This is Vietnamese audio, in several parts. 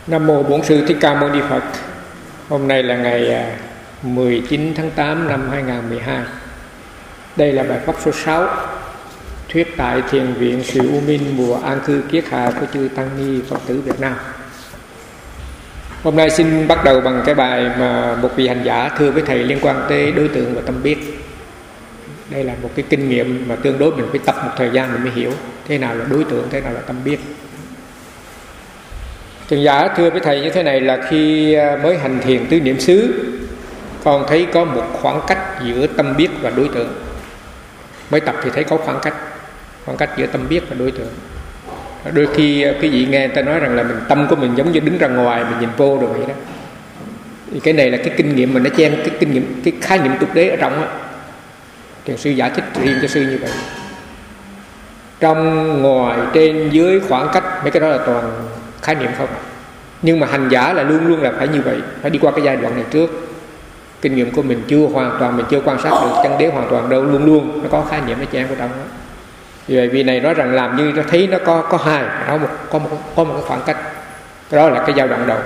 Nam mô Bổn Sư Thích Ca Mâu Ni Phật. Hôm nay là ngày 19 tháng 8 năm 2012. Đây là bài pháp số 6, thuyết tại Thiền viện Sự U Minh mùa an cư kiết hạ của chư Tăng Ni Phật tử Việt Nam. Hôm nay xin bắt đầu bằng cái bài mà một vị hành giả thưa với thầy liên quan tới đối tượng và tâm biết. Đây là một cái kinh nghiệm mà tương đối mình phải tập một thời gian mình mới hiểu thế nào là đối tượng, thế nào là tâm biết. Hành giả thưa với thầy như thế này là khi mới hành thiền tứ niệm xứ, con thấy có một khoảng cách giữa tâm biết và đối tượng. Mới tập thì thấy có khoảng cách giữa tâm biết và đối tượng. Đôi khi cái vị nghe người ta nói rằng là tâm của mình giống như đứng ra ngoài mình nhìn vô rồi vậy đó. Thì cái này là cái kinh nghiệm mà nó chen cái kinh nghiệm, cái khái niệm tục đế ở trong á. Thiền sư giải thích riêng cho sư như vậy. Trong, ngoài, trên, dưới, khoảng cách, mấy cái đó là toàn khái niệm không. Nhưng mà hành giả là luôn luôn là phải như vậy, phải đi qua cái giai đoạn này trước. Kinh nghiệm của mình chưa hoàn toàn, mình chưa quan sát được chân đế hoàn toàn đâu, luôn luôn nó có khái niệm nó chen vào trong đó. Vì vậy vị này nói rằng làm như nó thấy nó có hai, nó có một cái khoảng cách. Cái đó là cái giai đoạn đầu.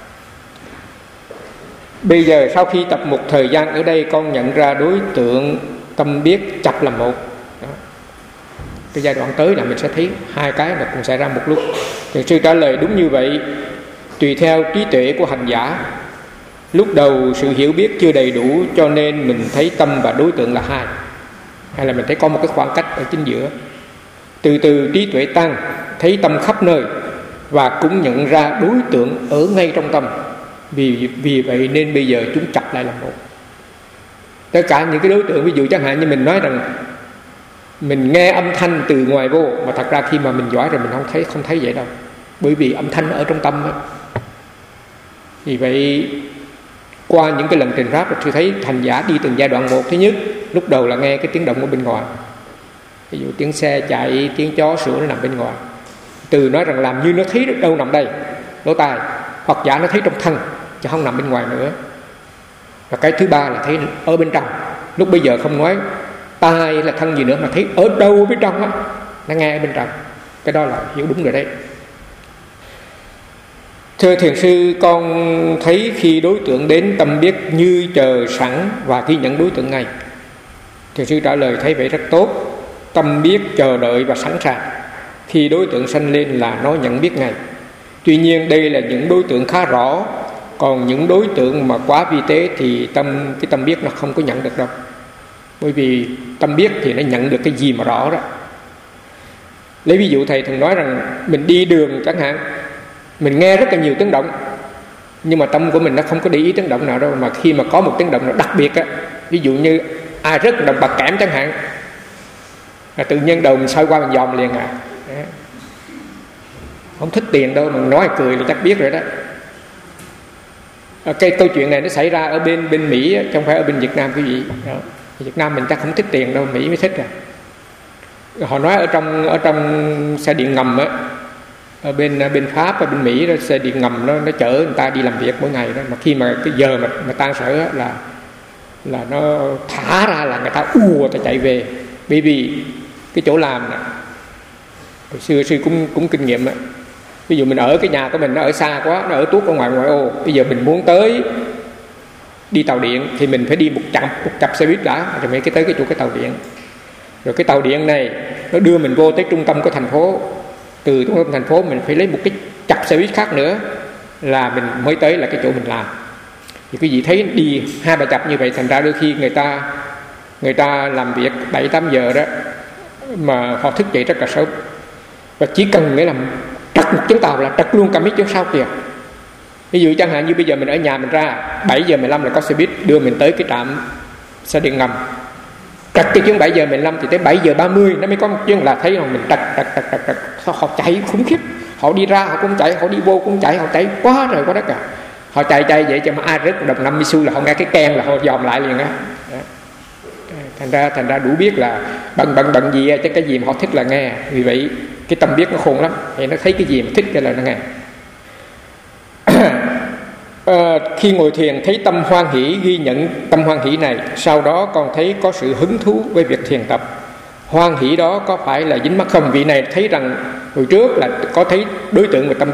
Bây giờ sau khi tập một thời gian ở đây, con nhận ra đối tượng tâm biết chập làm một. Đó. Cái giai đoạn tới là mình sẽ thấy hai cái là cùng xảy ra một lúc. Thiền sư trả lời đúng như vậy. Tùy theo trí tuệ của hành giả, lúc đầu sự hiểu biết chưa đầy đủ cho nên mình thấy tâm và đối tượng là hai, hay là mình thấy có một cái khoảng cách ở chính giữa. Từ từ trí tuệ tăng, thấy tâm khắp nơi và cũng nhận ra đối tượng ở ngay trong tâm. Vì vậy nên bây giờ chúng chập lại là một. Tất cả những cái đối tượng, ví dụ chẳng hạn như mình nói rằng mình nghe âm thanh từ ngoài vô, mà thật ra khi mà mình giỏi rồi mình không thấy vậy đâu, bởi vì âm thanh ở trong tâm đó. Vì vậy qua những cái lần trình pháp tôi thấy hành giả đi từng giai đoạn một. Thứ nhất, lúc đầu là nghe cái tiếng động ở bên ngoài, ví dụ tiếng xe chạy, tiếng chó sủa nó nằm bên ngoài. Từ nói rằng làm như nó thấy đâu nằm đây, lỗ tai, hoặc giả nó thấy trong thân chứ không nằm bên ngoài nữa. Và cái thứ ba là thấy ở bên trong. Lúc bây giờ không nói tai là thân gì nữa, mà thấy ở đâu bên trong á, nó nghe ở bên trong. Cái đó là hiểu đúng rồi đấy. Thưa thiền sư, con thấy khi đối tượng đến tâm biết như chờ sẵn và ghi nhận đối tượng ngay. Thiền sư trả lời thấy vậy rất tốt. Tâm biết chờ đợi và sẵn sàng. Khi đối tượng sanh lên là nó nhận biết ngay. Tuy nhiên đây là những đối tượng khá rõ. Còn những đối tượng mà quá vi tế thì cái tâm biết nó không có nhận được đâu. Bởi vì tâm biết thì nó nhận được cái gì mà rõ đó. Lấy ví dụ thầy thường nói rằng mình đi đường chẳng hạn, mình nghe rất là nhiều tiếng động, nhưng mà tâm của mình nó không có để ý tiếng động nào đâu. Mà khi mà có một tiếng động nào đặc biệt á, ví dụ như ai rất động bạc kẽm chẳng hạn, là tự nhiên đầu mình xoay qua mình dòm liền à. Không thích tiền đâu, mình nói cười là chắc biết rồi đó. Cái câu chuyện này nó xảy ra ở bên Mỹ, chứ không phải ở bên Việt Nam quý vị. Việt Nam mình chắc không thích tiền đâu, Mỹ mới thích à. Họ nói ở trong xe điện ngầm á, ở bên Pháp, ở bên Mỹ đó, xe điện ngầm nó chở người ta đi làm việc mỗi ngày đó, mà khi mà cái giờ mà tan sở á, là nó thả ra là người ta người ta chạy về, bởi vì cái chỗ làm nè. Xưa sư cũng kinh nghiệm á. Ví dụ mình ở cái nhà của mình nó ở xa quá, nó ở tuốt ở ngoài ô, bây giờ mình muốn đi tàu điện thì mình phải đi một chặp xe buýt đã, rồi mới tới cái tàu điện. Rồi cái tàu điện này nó đưa mình vô tới trung tâm của thành phố. Từ trung tâm thành phố mình phải lấy một cái chặp xe buýt khác nữa là mình mới tới là cái chỗ mình làm. Thì quý vị thấy đi 2-3 chặp như vậy, thành ra đôi khi người ta làm việc 7-8 giờ đó mà họ thức dậy rất là sớm, và chỉ cần nghĩa là trật một chuyến tàu là trật luôn cả mấy chuyến sau kìa. Ví dụ chẳng hạn như bây giờ mình ở nhà mình ra 7:15 là có xe buýt đưa mình tới cái trạm xe điện ngầm. Trật cái chuyến 7:15 thì tới 7:30 nó mới có một chuyến, là thấy mình trật. Họ chạy khủng khiếp, họ đi ra họ cũng chạy, họ đi vô cũng chạy, họ chạy quá rồi quá đất cả. Họ chạy vậy cho mà ai rớt đồng 50 xu là họ nghe cái keng là họ dòm lại liền á. Thành ra đủ biết là bận gì chứ cái gì mà họ thích là nghe. Vì vậy cái tâm biết nó khôn lắm, thì nó thấy cái gì mà thích cái là nó nghe. Khi ngồi thiền thấy tâm hoan hỷ, ghi nhận tâm hoan hỷ này. Sau đó con thấy có sự hứng thú với việc thiền tập. Hoan hỷ đó có phải là dính mắc không? Vị này thấy rằng hồi trước là có thấy đối tượng và tâm biết,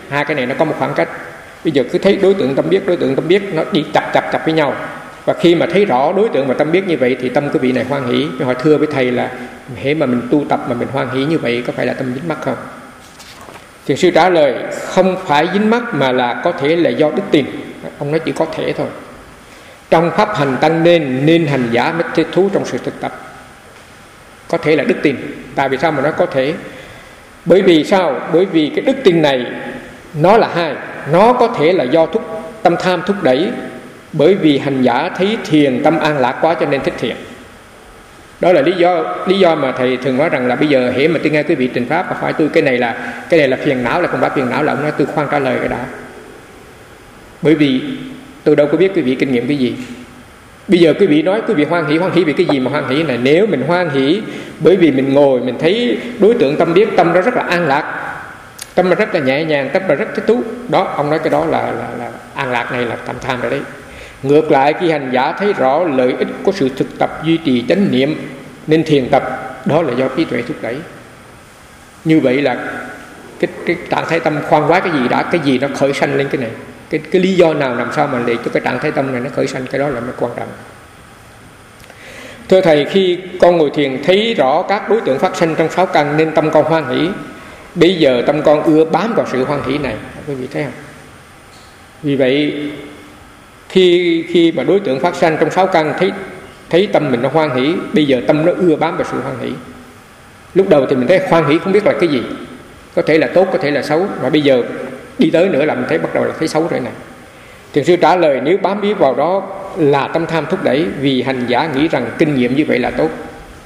hai cái này nó có một khoảng cách. Bây giờ cứ thấy đối tượng tâm biết nó đi chập với nhau, và khi mà thấy rõ đối tượng và tâm biết như vậy thì tâm của vị này hoan hỷ. Họ thưa với thầy là hễ mà mình tu tập mà mình hoan hỷ như vậy có phải là tâm dính mắc không? Thiền sư trả lời không phải dính mắc mà là có thể là do đức tin. Ông nói chỉ có thể thôi. Trong pháp hành tăng nên hành giả mới thích thú trong sự thực tập. Có thể là đức tin. Tại vì sao mà nó có thể? Bởi vì sao? Bởi vì cái đức tin này nó là hai. Nó có thể là do tâm tham thúc đẩy, bởi vì hành giả thấy thiền tâm an lạc quá cho nên thích thiền. Đó là lý do mà thầy thường nói rằng là bây giờ hễ mà tôi nghe quý vị trình pháp và hỏi tôi cái này là phiền não, là không phải phiền não, là ông nói tôi khoan trả lời cái đã. Bởi vì tôi đâu có biết quý vị kinh nghiệm cái gì. Bây giờ quý vị nói quý vị hoan hỷ vì cái gì mà hoan hỷ này? Nếu mình hoan hỷ bởi vì mình ngồi mình thấy đối tượng tâm biết, tâm đó rất là an lạc, tâm nó rất là nhẹ nhàng, tâm nó rất thích thú, đó ông nói cái đó là an lạc này là tâm tham rồi đấy. Ngược lại khi hành giả thấy rõ lợi ích của sự thực tập duy trì chánh niệm nên thiền tập, đó là do trí tuệ thúc đẩy. Như vậy là cái trạng thái tâm khoan khoái cái gì đã, cái gì nó khởi sanh lên cái này, cái lý do nào làm sao mà để cho cái trạng thái tâm này nó khởi sanh, cái đó là nó quan trọng. Thưa thầy, khi con ngồi thiền thấy rõ các đối tượng phát sinh trong sáu căn nên tâm con hoan hỷ. Bây giờ tâm con ưa bám vào sự hoan hỷ này, quý vị thấy không? Vì vậy khi mà đối tượng phát sanh trong sáu căn thấy tâm mình nó hoan hỷ, bây giờ tâm nó ưa bám vào sự hoan hỷ. Lúc đầu thì mình thấy hoan hỷ không biết là cái gì, có thể là tốt, có thể là xấu, mà bây giờ đi tới nữa là mình thấy bắt đầu là thấy xấu rồi này. Thiền sư trả lời nếu bám víu vào đó là tâm tham thúc đẩy, vì hành giả nghĩ rằng kinh nghiệm như vậy là tốt.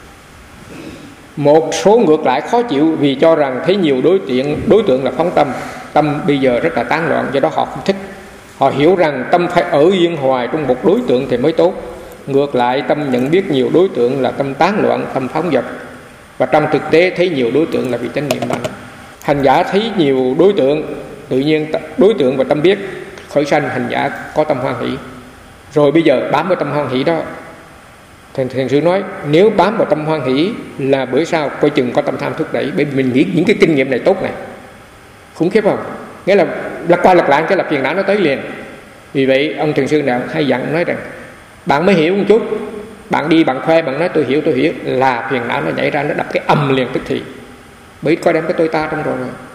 Một số ngược lại khó chịu vì cho rằng thấy nhiều đối tượng là phóng tâm bây giờ rất là tán loạn, do đó họ không thích. Họ hiểu rằng tâm phải ở yên hoài trong một đối tượng thì mới tốt. Ngược lại tâm nhận biết nhiều đối tượng là tâm tán loạn, tâm phóng dật, và trong thực tế thấy nhiều đối tượng là vì chánh niệm mạnh. Hành giả thấy nhiều đối tượng, tự nhiên đối tượng và tâm biết khởi sanh, hành giả có tâm hoan hỷ. Rồi bây giờ bám vào tâm hoan hỷ đó, thiền sư nói nếu bám vào tâm hoan hỷ là bởi sao? Coi chừng có tâm tham thúc đẩy, bởi vì mình nghĩ những cái kinh nghiệm này tốt này, khủng khiếp không? Nghĩa là lật qua lật lại cái là phiền não nó tới liền. Vì vậy ông thiền sư nào hay dặn nói rằng bạn mới hiểu một chút, bạn đi bạn khoe, bạn nói tôi hiểu là phiền não nó nhảy ra, nó đập cái âm liền tức thì, bởi có đem cái tôi ta trong rồi.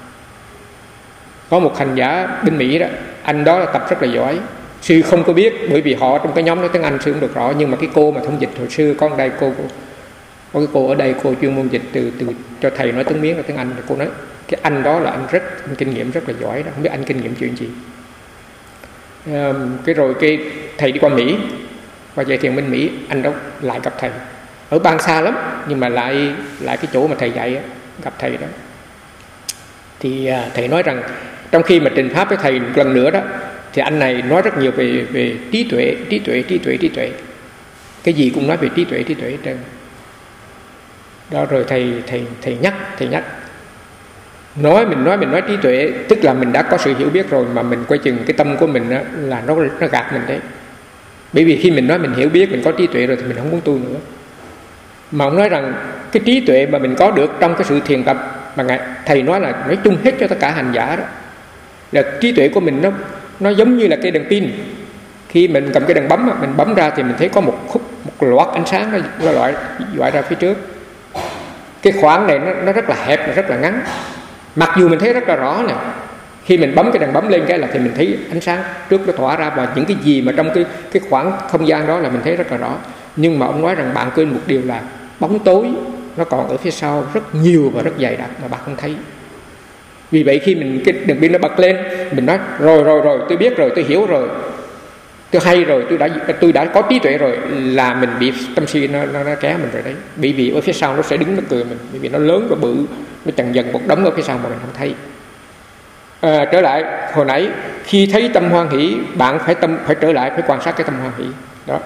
Có một hành giả bên Mỹ đó, anh đó là tập rất là giỏi, sư không có biết, bởi vì họ trong cái nhóm nói tiếng Anh sư không được rõ, nhưng mà cái cô mà thông dịch hồi xưa có đây có cái cô ở đây, cô chuyên môn dịch từ cho thầy nói tiếng Miến và tiếng Anh, cô nói cái anh đó là anh kinh nghiệm rất là giỏi đó, không biết anh kinh nghiệm chuyện gì. Cái rồi cái thầy đi qua Mỹ và dạy thiền bên Mỹ, anh đó lại gặp thầy ở bang xa lắm, nhưng mà lại cái chỗ mà thầy dạy gặp thầy đó. Thì thầy nói rằng trong khi mà trình pháp với thầy một lần nữa đó, thì anh này nói rất nhiều về trí tuệ, cái gì cũng nói về trí tuệ hết trơn. Đó rồi thầy nhắc mình nói trí tuệ, tức là mình đã có sự hiểu biết rồi, mà mình coi chừng cái tâm của mình đó, là nó gạt mình đấy. Bởi vì khi mình nói mình hiểu biết, mình có trí tuệ rồi thì mình không muốn tu nữa. Mà ông nói rằng cái trí tuệ mà mình có được trong cái sự thiền tập, mà thầy nói là nói chung hết cho tất cả hành giả đó, là trí tuệ của mình nó giống như là cái đèn pin. Khi mình cầm cái đèn bấm, mình bấm ra thì mình thấy có một loạt ánh sáng nó loại ra phía trước. Cái khoảng này nó rất là hẹp, nó rất là ngắn, mặc dù mình thấy rất là rõ nè. Khi mình bấm cái đèn bấm lên cái là thì mình thấy ánh sáng trước nó tỏa ra, và những cái gì mà trong cái khoảng không gian đó là mình thấy rất là rõ. Nhưng mà ông nói rằng bạn quên một điều là bóng tối nó còn ở phía sau rất nhiều và rất dày đặc mà bạn không thấy. Vì vậy khi mình cái đèn pin nó bật lên, mình nói rồi tôi biết rồi, tôi hiểu rồi, tôi hay rồi, tôi đã có trí tuệ rồi, là mình bị tâm si nó kéo mình rồi đấy. Bởi vì ở phía sau nó sẽ đứng nó cười mình, bởi vì nó lớn và bự, nó chằng dần một đống ở phía sau mà mình không thấy. Trở lại hồi nãy, khi thấy tâm hoan hỷ, bạn phải trở lại, phải quan sát cái tâm hoan hỷ đó.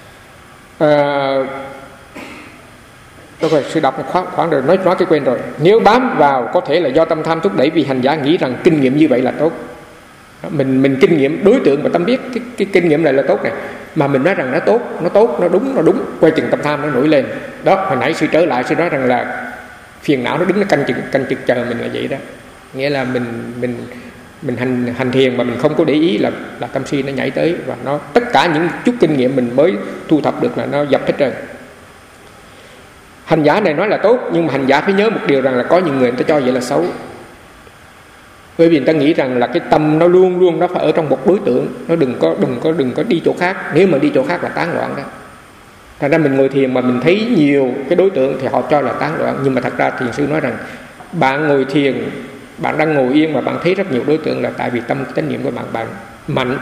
Rồi sư đọc một khoảng rồi nói cái quên rồi. Nếu bám vào có thể là do tâm tham thúc đẩy, vì hành giả nghĩ rằng kinh nghiệm như vậy là tốt. Mình kinh nghiệm đối tượng và tâm biết cái kinh nghiệm này là tốt này, mà mình nói rằng nó tốt, nó đúng, quay chừng tâm tham nó nổi lên. Đó, hồi nãy sư trở lại sư nói rằng là phiền não nó đứng nó canh chừng chờ mình là vậy đó. Nghĩa là mình Mình hành thiền mà mình không có để ý là tâm si nó nhảy tới, và nó tất cả những chút kinh nghiệm mình mới thu thập được là nó dập hết trơn. Hành giả này nói là tốt, nhưng mà hành giả phải nhớ một điều rằng là có những người ta cho vậy là xấu. Bởi vì người ta nghĩ rằng là cái tâm nó luôn luôn nó phải ở trong một đối tượng, nó đừng có đi chỗ khác. Nếu mà đi chỗ khác là tán loạn đó. Thành ra mình ngồi thiền mà mình thấy nhiều cái đối tượng thì họ cho là tán loạn. Nhưng mà thật ra thiền sư nói rằng bạn ngồi thiền, bạn đang ngồi yên mà bạn thấy rất nhiều đối tượng là tại vì tâm chánh niệm của bạn mạnh.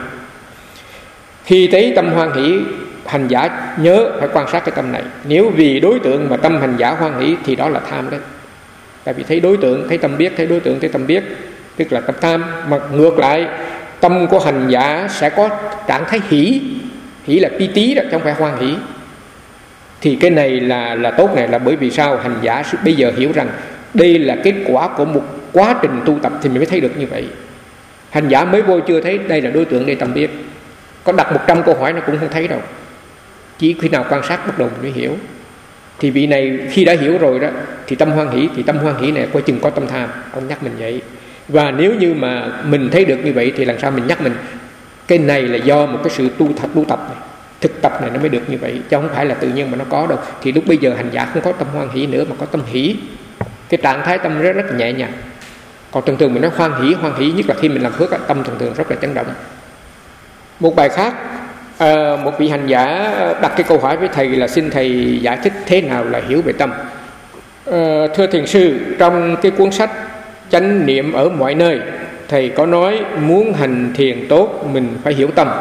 Khi thấy tâm hoan hỷ, hành giả nhớ phải quan sát cái tâm này. Nếu vì đối tượng mà tâm hành giả hoan hỷ thì đó là tham đấy. Tại vì thấy đối tượng, thấy tâm biết, thấy đối tượng, thấy tâm biết, tức là tâm tham. Mà ngược lại, tâm của hành giả sẽ có trạng thái hỷ. Hỷ là pi tí đó, chứ không phải hoan hỷ. Thì cái này là tốt này, là bởi vì sao? Hành giả bây giờ hiểu rằng đây là kết quả của một quá trình tu tập thì mình mới thấy được như vậy. Hành giả mới vô chưa thấy đây là đối tượng, đây tâm biết. Có đặt 100 câu hỏi nó cũng không thấy đâu. Chỉ khi nào quan sát bắt đầu mình mới hiểu. Thì vị này khi đã hiểu rồi đó thì tâm hoan hỷ, thì tâm hoan hỷ này coi chừng có tâm tham. Ông nhắc mình vậy. Và nếu như mà mình thấy được như vậy thì lần sau mình nhắc mình, cái này là do một cái sự tu tập này, thực tập này nó mới được như vậy, chứ không phải là tự nhiên mà nó có đâu. Thì lúc bây giờ hành giả không có tâm hoan hỷ nữa mà có tâm hỷ. Cái trạng thái tâm rất rất nhẹ nhàng. Còn thường thường mình nói hoan hỷ nhất là khi mình làm phước, tâm thường thường rất là chấn động. Một bài khác, một vị hành giả đặt cái câu hỏi với thầy là xin thầy giải thích thế nào là hiểu về tâm. Thưa thiền sư, trong cái cuốn sách Chánh Niệm ở Mọi Nơi, thầy có nói muốn hành thiền tốt mình phải hiểu tâm,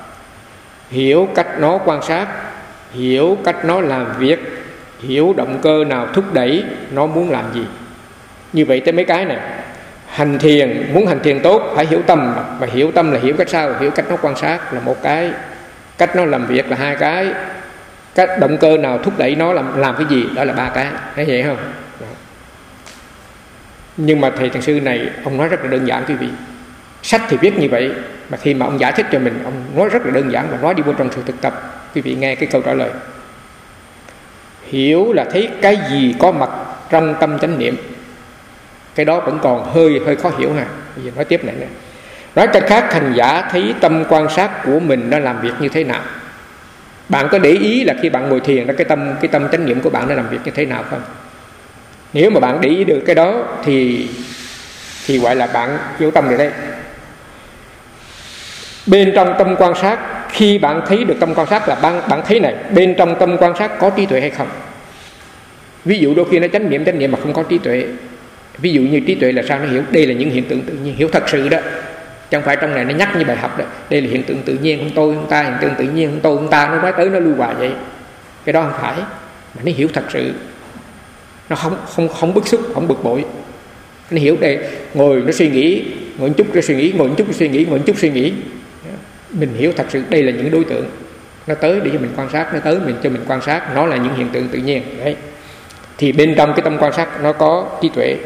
hiểu cách nó quan sát, hiểu cách nó làm việc, hiểu động cơ nào thúc đẩy nó muốn làm gì. Như vậy tới mấy cái này. Hành thiền, muốn hành thiền tốt phải hiểu tâm. Mà hiểu tâm là hiểu cách sao? Hiểu cách nó quan sát là một cái, cách nó làm việc là hai cái, cách động cơ nào thúc đẩy nó làm cái gì, đó là ba cái. Thấy vậy không? Đó. Nhưng mà thầy thiền sư này ông nói rất là đơn giản quý vị. Sách thì viết như vậy, mà khi mà ông giải thích cho mình, ông nói rất là đơn giản và nói đi vô trong sự thực tập. Quý vị nghe cái câu trả lời. Hiểu là thấy cái gì có mặt trong tâm chánh niệm. Cái đó vẫn còn hơi khó hiểu ha. Bây giờ nói tiếp này nè. Nói cách khác, hành giả thấy tâm quan sát của mình nó làm việc như thế nào. Bạn có để ý là khi bạn ngồi thiền đó, cái tâm chánh niệm của bạn nó làm việc như thế nào không? Nếu mà bạn để ý được cái đó thì gọi là bạn hiểu tâm rồi đấy. Bên trong tâm quan sát, khi bạn thấy được tâm quan sát là bạn thấy này, bên trong tâm quan sát có trí tuệ hay không? Ví dụ đôi khi nó chánh niệm mà không có trí tuệ. Ví dụ như trí tuệ là sao? Nó hiểu đây là những hiện tượng tự nhiên, hiểu thật sự đó. Chẳng phải trong này nó nhắc như bài học đó, đây là hiện tượng tự nhiên, không tôi không ta, hiện tượng tự nhiên không tôi không ta, nó nói tới nó lưu hoài vậy. Cái đó không phải, mà nó hiểu thật sự. Nó không bức xúc, không bực bội. Nó hiểu đây, ngồi nó suy nghĩ, ngồi một chút nó suy nghĩ, ngồi một chút nó suy nghĩ, ngồi một chút suy nghĩ. Mình hiểu thật sự đây là những đối tượng. Nó tới để cho mình quan sát, nó tới cho mình quan sát, nó là những hiện tượng tự nhiên. Đấy. Thì bên trong cái tâm quan sát nó có trí tuệ.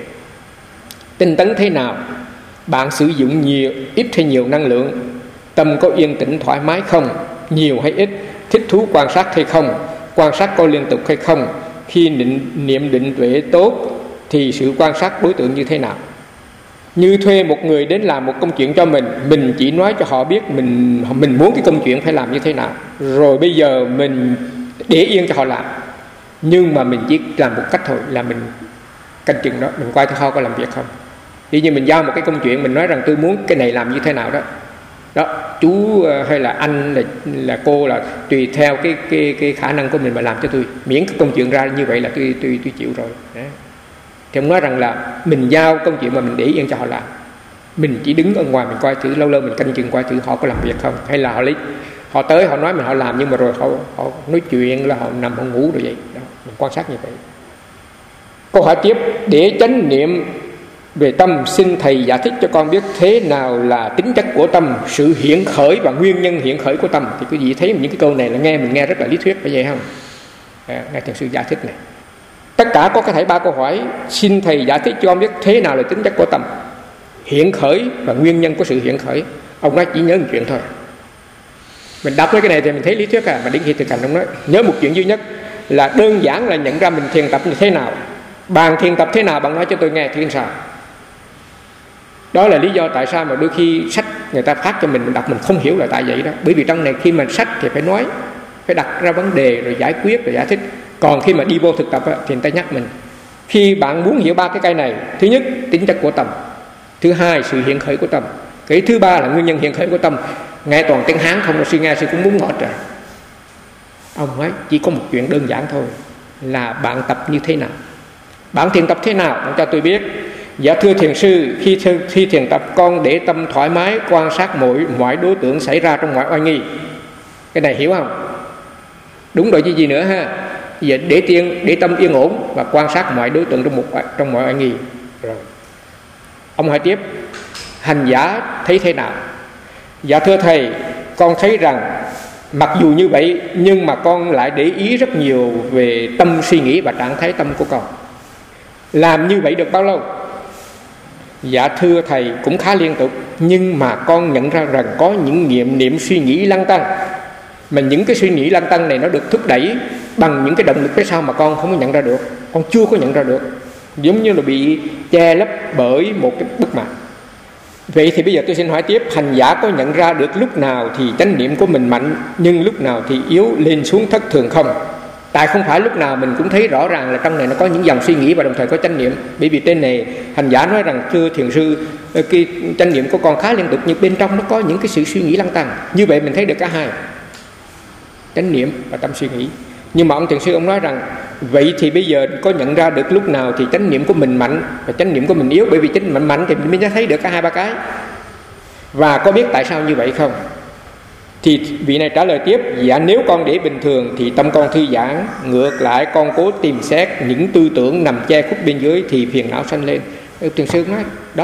Tinh tấn thế nào? Bạn sử dụng ít hay nhiều năng lượng? Tâm có yên tĩnh thoải mái không? Nhiều hay ít? Thích thú quan sát hay không? Quan sát có liên tục hay không? Khi niệm định tuệ tốt thì sự quan sát đối tượng như thế nào? Như thuê một người đến làm một công chuyện cho mình chỉ nói cho họ biết mình muốn cái công chuyện phải làm như thế nào, rồi bây giờ mình để yên cho họ làm. Nhưng mà mình chỉ làm một cách thôi, là mình canh chừng đó, mình coi thử họ có làm việc không. Ví như mình giao một cái công chuyện, mình nói rằng tôi muốn cái này làm như thế nào đó. Đó, chú hay là anh là cô là tùy theo cái khả năng của mình mà làm cho tôi. Miễn cái công chuyện ra như vậy là tôi chịu rồi. Đó. Thì ông nói rằng là mình giao công chuyện mà mình để yên cho họ làm. Mình chỉ đứng ở ngoài mình coi thử, lâu lâu mình canh chừng coi thử họ có làm việc không. Hay là họ tới họ nói mình họ làm, nhưng mà rồi họ nói chuyện là họ nằm họ ngủ rồi vậy. Đó, mình quan sát như vậy. Câu hỏi tiếp, để chánh niệm về tâm, xin thầy giải thích cho con biết thế nào là tính chất của tâm, sự hiện khởi và nguyên nhân hiện khởi của tâm. Thì quý vị thấy những cái câu này là mình nghe rất là lý thuyết, phải vậy không? Ngài thiền sư giải thích này. Tất cả có thể 3 câu hỏi. Xin thầy giải thích cho con biết thế nào là tính chất của tâm, hiện khởi và nguyên nhân của sự hiện khởi. Ông nói chỉ nhớ một chuyện thôi. Mình đọc cái này thì mình thấy lý thuyết mà đến khi thực hành ông nói nhớ một chuyện duy nhất là đơn giản là nhận ra mình thiền tập như thế nào. Bạn thiền tập thế nào bạn nói cho tôi nghe thì sao. Đó là lý do tại sao mà đôi khi sách người ta phát cho mình đọc mình không hiểu là tại vậy đó. Bởi vì trong này khi mà sách thì phải nói, phải đặt ra vấn đề rồi giải quyết rồi giải thích. Còn khi mà đi vô thực tập thì người ta nhắc mình. Khi bạn muốn hiểu 3 cái cây này, thứ nhất tính chất của tâm, thứ hai sự hiện khởi của tâm, cái thứ ba là nguyên nhân hiện khởi của tâm. Nghe toàn tiếng Hán không là suy nghe sư cũng muốn ngọt rồi. Ông nói chỉ có một chuyện đơn giản thôi, là bạn tập như thế nào, bạn thiền tập thế nào, bạn cho tôi biết. Dạ thưa thiền sư, khi thiền tập con để tâm thoải mái quan sát mọi đối tượng xảy ra trong mọi oai nghi. Cái này hiểu không? Đúng rồi chứ gì nữa ha. Giờ để tâm yên ổn và quan sát mọi đối tượng trong mọi oai nghi. Rồi ông hỏi tiếp, hành giả thấy thế nào? Dạ thưa thầy, con thấy rằng mặc dù như vậy nhưng mà con lại để ý rất nhiều về tâm suy nghĩ và trạng thái tâm của con. Làm như vậy được bao lâu? Dạ thưa thầy, cũng khá liên tục. Nhưng mà con nhận ra rằng có những niệm suy nghĩ lăng tăng, mà những cái suy nghĩ lăng tăng này nó được thúc đẩy bằng những cái động lực phía sau mà con không có nhận ra được, con chưa có nhận ra được, giống như là bị che lấp bởi một cái bức màn. Vậy thì bây giờ tôi xin hỏi tiếp, hành giả có nhận ra được lúc nào thì chánh niệm của mình mạnh nhưng lúc nào thì yếu, lên xuống thất thường không? Tại không phải lúc nào mình cũng thấy rõ ràng là trong này nó có những dòng suy nghĩ và đồng thời có chánh niệm. Bởi vì trên này hành giả nói rằng thưa thiền sư, cái chánh niệm của con khá liên tục nhưng bên trong nó có những cái sự suy nghĩ lăng tăng. Như vậy mình thấy được cả hai, chánh niệm và tâm suy nghĩ. Nhưng mà ông thiền sư ông nói rằng vậy thì bây giờ có nhận ra được lúc nào thì chánh niệm của mình mạnh và chánh niệm của mình yếu? Bởi vì chánh niệm mạnh thì mình mới thấy được cả hai ba cái. Và có biết tại sao như vậy không? Thì vị này trả lời tiếp, dạ nếu con để bình thường thì tâm con thư giãn, ngược lại con cố tìm xét những tư tưởng nằm che khuất bên dưới thì phiền não sanh lên. Thiền sư nói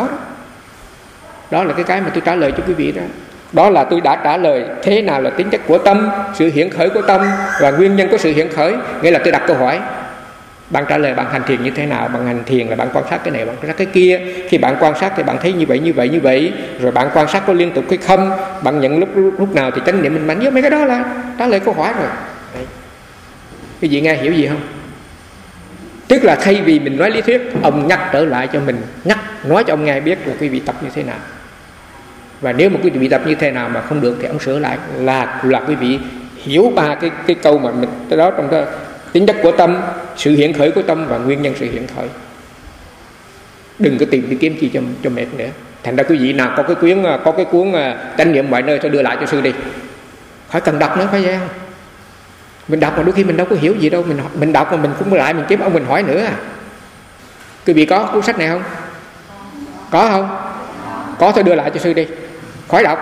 đó là cái mà tôi trả lời cho quý vị đó. Đó là tôi đã trả lời thế nào là tính chất của tâm, sự hiện khởi của tâm và nguyên nhân của sự hiện khởi. Nghĩa là tôi đặt câu hỏi, bạn trả lời bạn hành thiền như thế nào? Bạn hành thiền là bạn quan sát cái này, bạn quan sát cái kia. Khi bạn quan sát thì bạn thấy như vậy. Rồi bạn quan sát có liên tục hay không? Bạn nhận lúc nào thì chánh niệm mình mạnh nhất? Mấy cái đó là trả lời câu hỏi rồi. Đấy. Cái gì nghe hiểu gì không? Tức là thay vì mình nói lý thuyết, ông nhắc trở lại cho mình, nói cho ông nghe biết là quý vị tập như thế nào. Và nếu mà quý vị tập như thế nào mà không được thì ông sửa lại, là quý vị hiểu 3 cái câu mà mình đó trong đó, tính chất của tâm, sự hiện khởi của tâm và nguyên nhân sự hiện khởi. Đừng có tìm đi kiếm chi cho mệt nữa. Thành ra quý vị nào có cái cuốn chánh niệm mọi nơi, tôi đưa lại cho sư đi, khỏi cần đọc nữa, phải vậy không? Mình đọc mà đôi khi mình đâu có hiểu gì đâu, mình đọc mà mình cũng lại mình kiếm ông mình hỏi nữa. Quý vị có cuốn sách này không? Có không? Có, tôi đưa lại cho sư đi, khỏi đọc.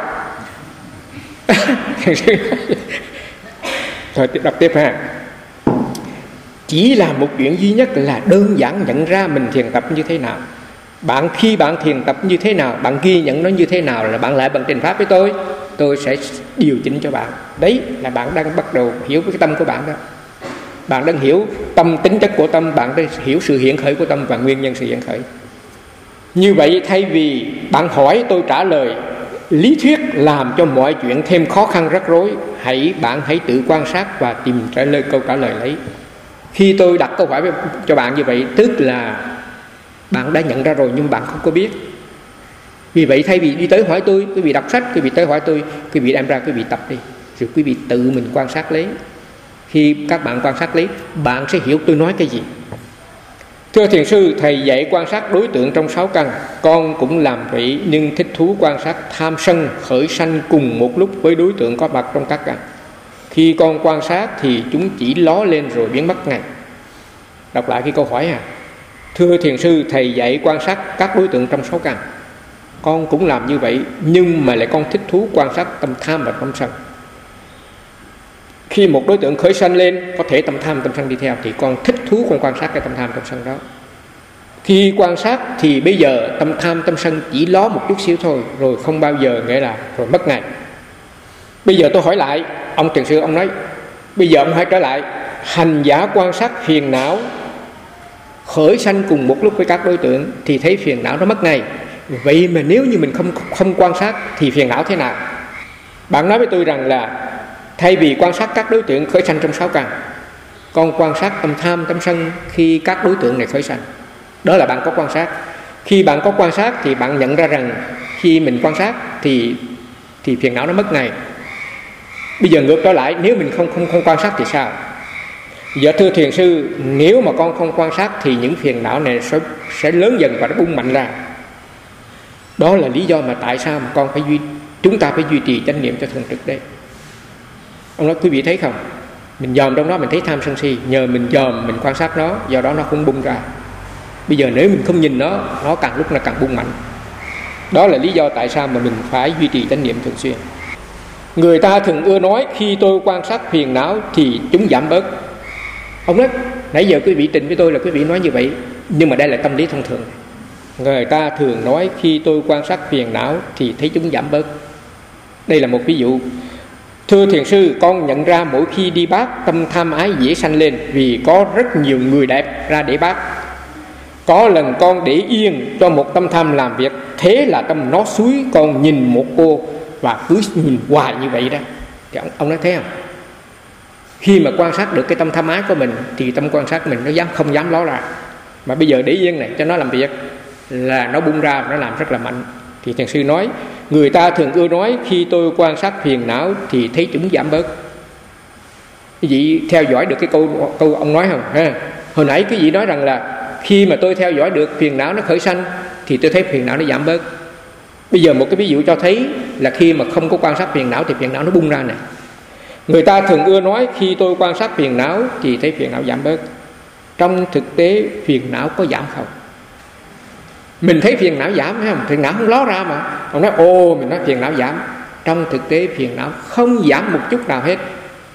Rồi đọc tiếp ha. Chỉ là một chuyện duy nhất là đơn giản nhận ra mình thiền tập như thế nào. Khi bạn thiền tập như thế nào, bạn ghi nhận nó như thế nào là bạn lại bằng trình pháp với tôi sẽ điều chỉnh cho bạn. Đấy là bạn đang bắt đầu hiểu cái tâm của bạn đó. Bạn đang hiểu tâm, tính chất của tâm, bạn đang hiểu sự hiện khởi của tâm và nguyên nhân sự hiện khởi. Như vậy thay vì bạn hỏi tôi trả lời, lý thuyết làm cho mọi chuyện thêm khó khăn rắc rối, bạn hãy tự quan sát và tìm câu trả lời lấy. Khi tôi đặt câu hỏi cho bạn như vậy, tức là bạn đã nhận ra rồi nhưng bạn không có biết. Vì vậy thay vì đi tới hỏi tôi, quý vị đọc sách, quý vị tới hỏi tôi, quý vị đem ra quý vị tập đi, rồi quý vị tự mình quan sát lấy. Khi các bạn quan sát lấy, bạn sẽ hiểu tôi nói cái gì. Thưa thiền sư, thầy dạy quan sát đối tượng trong 6 căn, con cũng làm vậy nhưng thích thú quan sát tham sân khởi sanh cùng một lúc với đối tượng có mặt trong các căn. Khi con quan sát thì chúng chỉ ló lên rồi biến mất ngay. Đọc lại cái câu hỏi à. Thưa thiền sư, thầy dạy quan sát các đối tượng trong 6 căn, con cũng làm như vậy nhưng mà lại con thích thú quan sát tâm tham và tâm sân. Khi một đối tượng khởi sanh lên, có thể tâm tham tâm sân đi theo, thì con thích thú con quan sát cái tâm tham tâm sân đó. Khi quan sát thì bây giờ tâm tham tâm sân chỉ ló một chút xíu thôi, rồi không bao giờ nghĩa là rồi mất ngay. Bây giờ tôi hỏi lại, ông thiền sư ông nói, bây giờ ông hãy trở lại, hành giả quan sát phiền não khởi sanh cùng một lúc với các đối tượng thì thấy phiền não nó mất ngay. Vậy mà nếu như mình không quan sát thì phiền não thế nào? Bạn nói với tôi rằng là thay vì quan sát các đối tượng khởi sanh trong 6 căn, con quan sát tâm tham tâm sân khi các đối tượng này khởi sanh. Đó là bạn có quan sát. Khi bạn có quan sát thì bạn nhận ra rằng khi mình quan sát thì phiền não nó mất ngay. Bây giờ ngược trở lại, nếu mình không quan sát thì sao? Giờ thưa thiền sư, nếu mà con không quan sát thì những phiền não này sẽ lớn dần và nó bung mạnh ra. Đó là lý do mà tại sao mà chúng ta phải duy trì chánh niệm cho thường trực đấy. Ông nói quý vị thấy không? Mình dòm trong đó mình thấy tham sân si, nhờ mình dòm mình quan sát nó, do đó nó không bung ra. Bây giờ nếu mình không nhìn nó càng lúc nó càng bung mạnh. Đó là lý do tại sao mà mình phải duy trì chánh niệm thường xuyên. Người ta thường ưa nói khi tôi quan sát phiền não thì chúng giảm bớt. Ông nói nãy giờ quý vị trình với tôi là quý vị nói như vậy, nhưng mà đây là tâm lý thông thường. Người ta thường nói khi tôi quan sát phiền não thì thấy chúng giảm bớt. Đây là một ví dụ. Thưa thiền sư, con nhận ra mỗi khi đi bát tâm tham ái dễ sanh lên vì có rất nhiều người đẹp ra để bát. Có lần con để yên cho một tâm tham làm việc, thế là tâm nó xúi con nhìn một cô và cứ nhìn hoài như vậy đó. Thì ông nói thế không? Khi mà quan sát được cái tâm tham ái của mình thì tâm quan sát mình nó không dám ló ra. Mà bây giờ để yên này cho nó làm việc là nó bung ra, nó làm rất là mạnh. Thì thiền sư nói người ta thường ưa nói khi tôi quan sát phiền não thì thấy chúng giảm bớt. Quý vị theo dõi được cái câu ông nói không ha? Hồi nãy quý vị nói rằng là khi mà tôi theo dõi được phiền não nó khởi sanh thì tôi thấy phiền não nó giảm bớt. Bây giờ một cái ví dụ cho thấy là khi mà không có quan sát phiền não thì phiền não nó bung ra này. Người ta thường ưa nói khi tôi quan sát phiền não thì thấy phiền não giảm bớt. Trong thực tế phiền não có giảm không? Mình thấy phiền não giảm phải không? Phiền não không ló ra mà. Ông nói mình nói phiền não giảm. Trong thực tế phiền não không giảm một chút nào hết.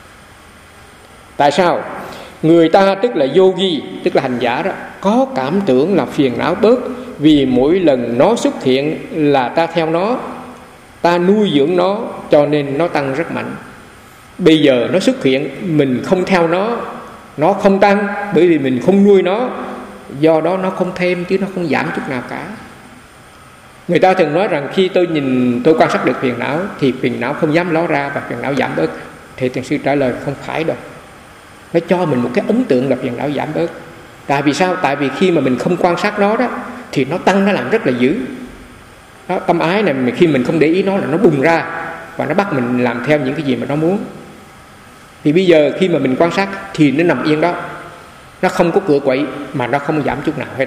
Tại sao? Người ta tức là yogi, tức là hành giả đó, có cảm tưởng là phiền não bớt vì mỗi lần nó xuất hiện là ta theo nó, ta nuôi dưỡng nó, cho nên nó tăng rất mạnh. Bây giờ nó xuất hiện, mình không theo nó không tăng bởi vì mình không nuôi nó, do đó nó không thêm chứ nó không giảm chút nào cả. Người ta thường nói rằng khi tôi quan sát được phiền não thì phiền não không dám ló ra và phiền não giảm bớt. Thì thiền sư trả lời không phải đâu. Nó cho mình một cái ấn tượng là phiền não giảm bớt. Tại vì sao? Tại vì khi mà mình không quan sát nó đó thì nó tăng, nó làm rất là dữ đó. Tâm ái này khi mình không để ý nó là nó bùng ra và nó bắt mình làm theo những cái gì mà nó muốn. Thì bây giờ khi mà mình quan sát thì nó nằm yên đó, nó không có cựa quậy mà nó không giảm chút nào hết.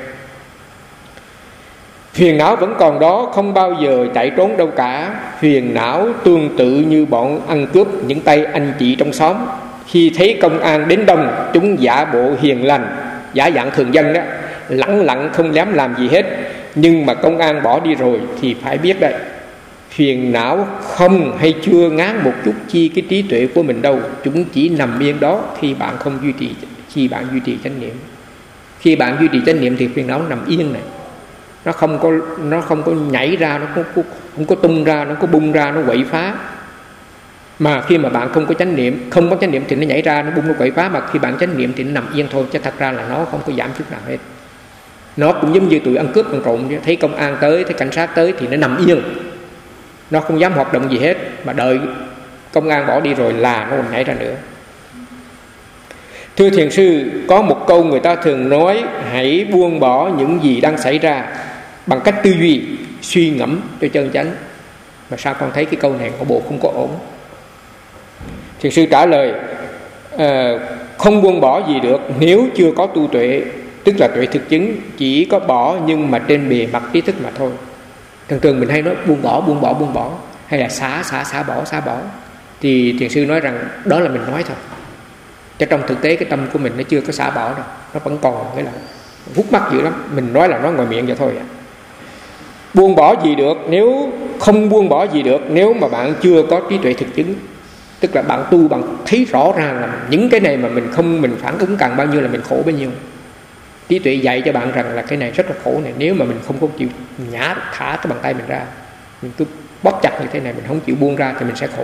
Phiền não vẫn còn đó, không bao giờ chạy trốn đâu cả. Phiền não tương tự như bọn ăn cướp những tay anh chị trong xóm. Khi thấy công an đến đông, chúng giả bộ hiền lành, giả dạng thường dân đó, lẳng lặng không dám làm gì hết. Nhưng mà công an bỏ đi rồi thì phải biết đấy, phiền não không hay chưa ngán một chút chi cái trí tuệ của mình đâu. Chúng chỉ nằm yên đó khi bạn không duy trì chánh niệm. Khi bạn duy trì chánh niệm thì phiền não nằm yên này, nó không có nhảy ra, nó không có tung ra, nó có bung ra, nó quậy phá. Mà khi mà bạn không có chánh niệm thì nó nhảy ra, nó bung, nó quậy phá. Mà khi bạn chánh niệm thì nó nằm yên thôi, chứ thật ra là nó không có giảm chút nào hết. Nó cũng giống như tụi ăn cướp ăn trộm, thấy công an tới, thấy cảnh sát tới thì nó nằm yên, nó không dám hoạt động gì hết, mà đợi công an bỏ đi rồi là nó còn nhảy ra nữa. Thưa thiền sư, có một câu người ta thường nói: hãy buông bỏ những gì đang xảy ra bằng cách tư duy, suy ngẫm cho chân chánh. Mà sao con thấy cái câu này có bộ không có ổn? Thiền sư trả lời: không buông bỏ gì được nếu chưa có tu tuệ, tức là tuệ thực chứng. Chỉ có bỏ nhưng mà trên bề mặt trí thức mà thôi. Thường mình hay nói buông bỏ, hay là xả bỏ. Thì thiền sư nói rằng đó là mình nói thôi, chứ trong thực tế cái tâm của mình nó chưa có xả bỏ đâu, nó vẫn còn cái là hút mắt dữ lắm. Mình nói là nói ngoài miệng vậy thôi à. Buông bỏ gì được nếu không buông bỏ gì được nếu mà bạn chưa có trí tuệ thực chứng. Tức là bạn tu, bạn thấy rõ ràng là những cái này mà mình phản ứng càng bao nhiêu là mình khổ bấy nhiêu. Trí tuệ dạy cho bạn rằng là cái này rất là khổ này, nếu mà mình không có chịu thả cái bàn tay mình ra, mình cứ bóp chặt như thế này, mình không chịu buông ra thì mình sẽ khổ.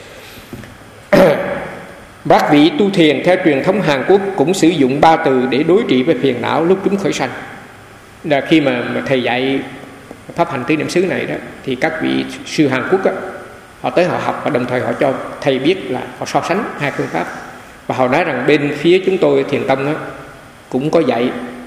Các vị tu thiền theo truyền thống Hàn Quốc cũng sử dụng 3 từ để đối trị với phiền não lúc chúng khởi sanh. Là khi mà thầy dạy pháp hành tứ niệm xứ này đó, thì các vị sư Hàn Quốc đó, họ tới họ học và đồng thời họ cho thầy biết là họ so sánh hai phương pháp. Và họ nói rằng bên phía chúng tôi thiền tông đó, cũng có dạy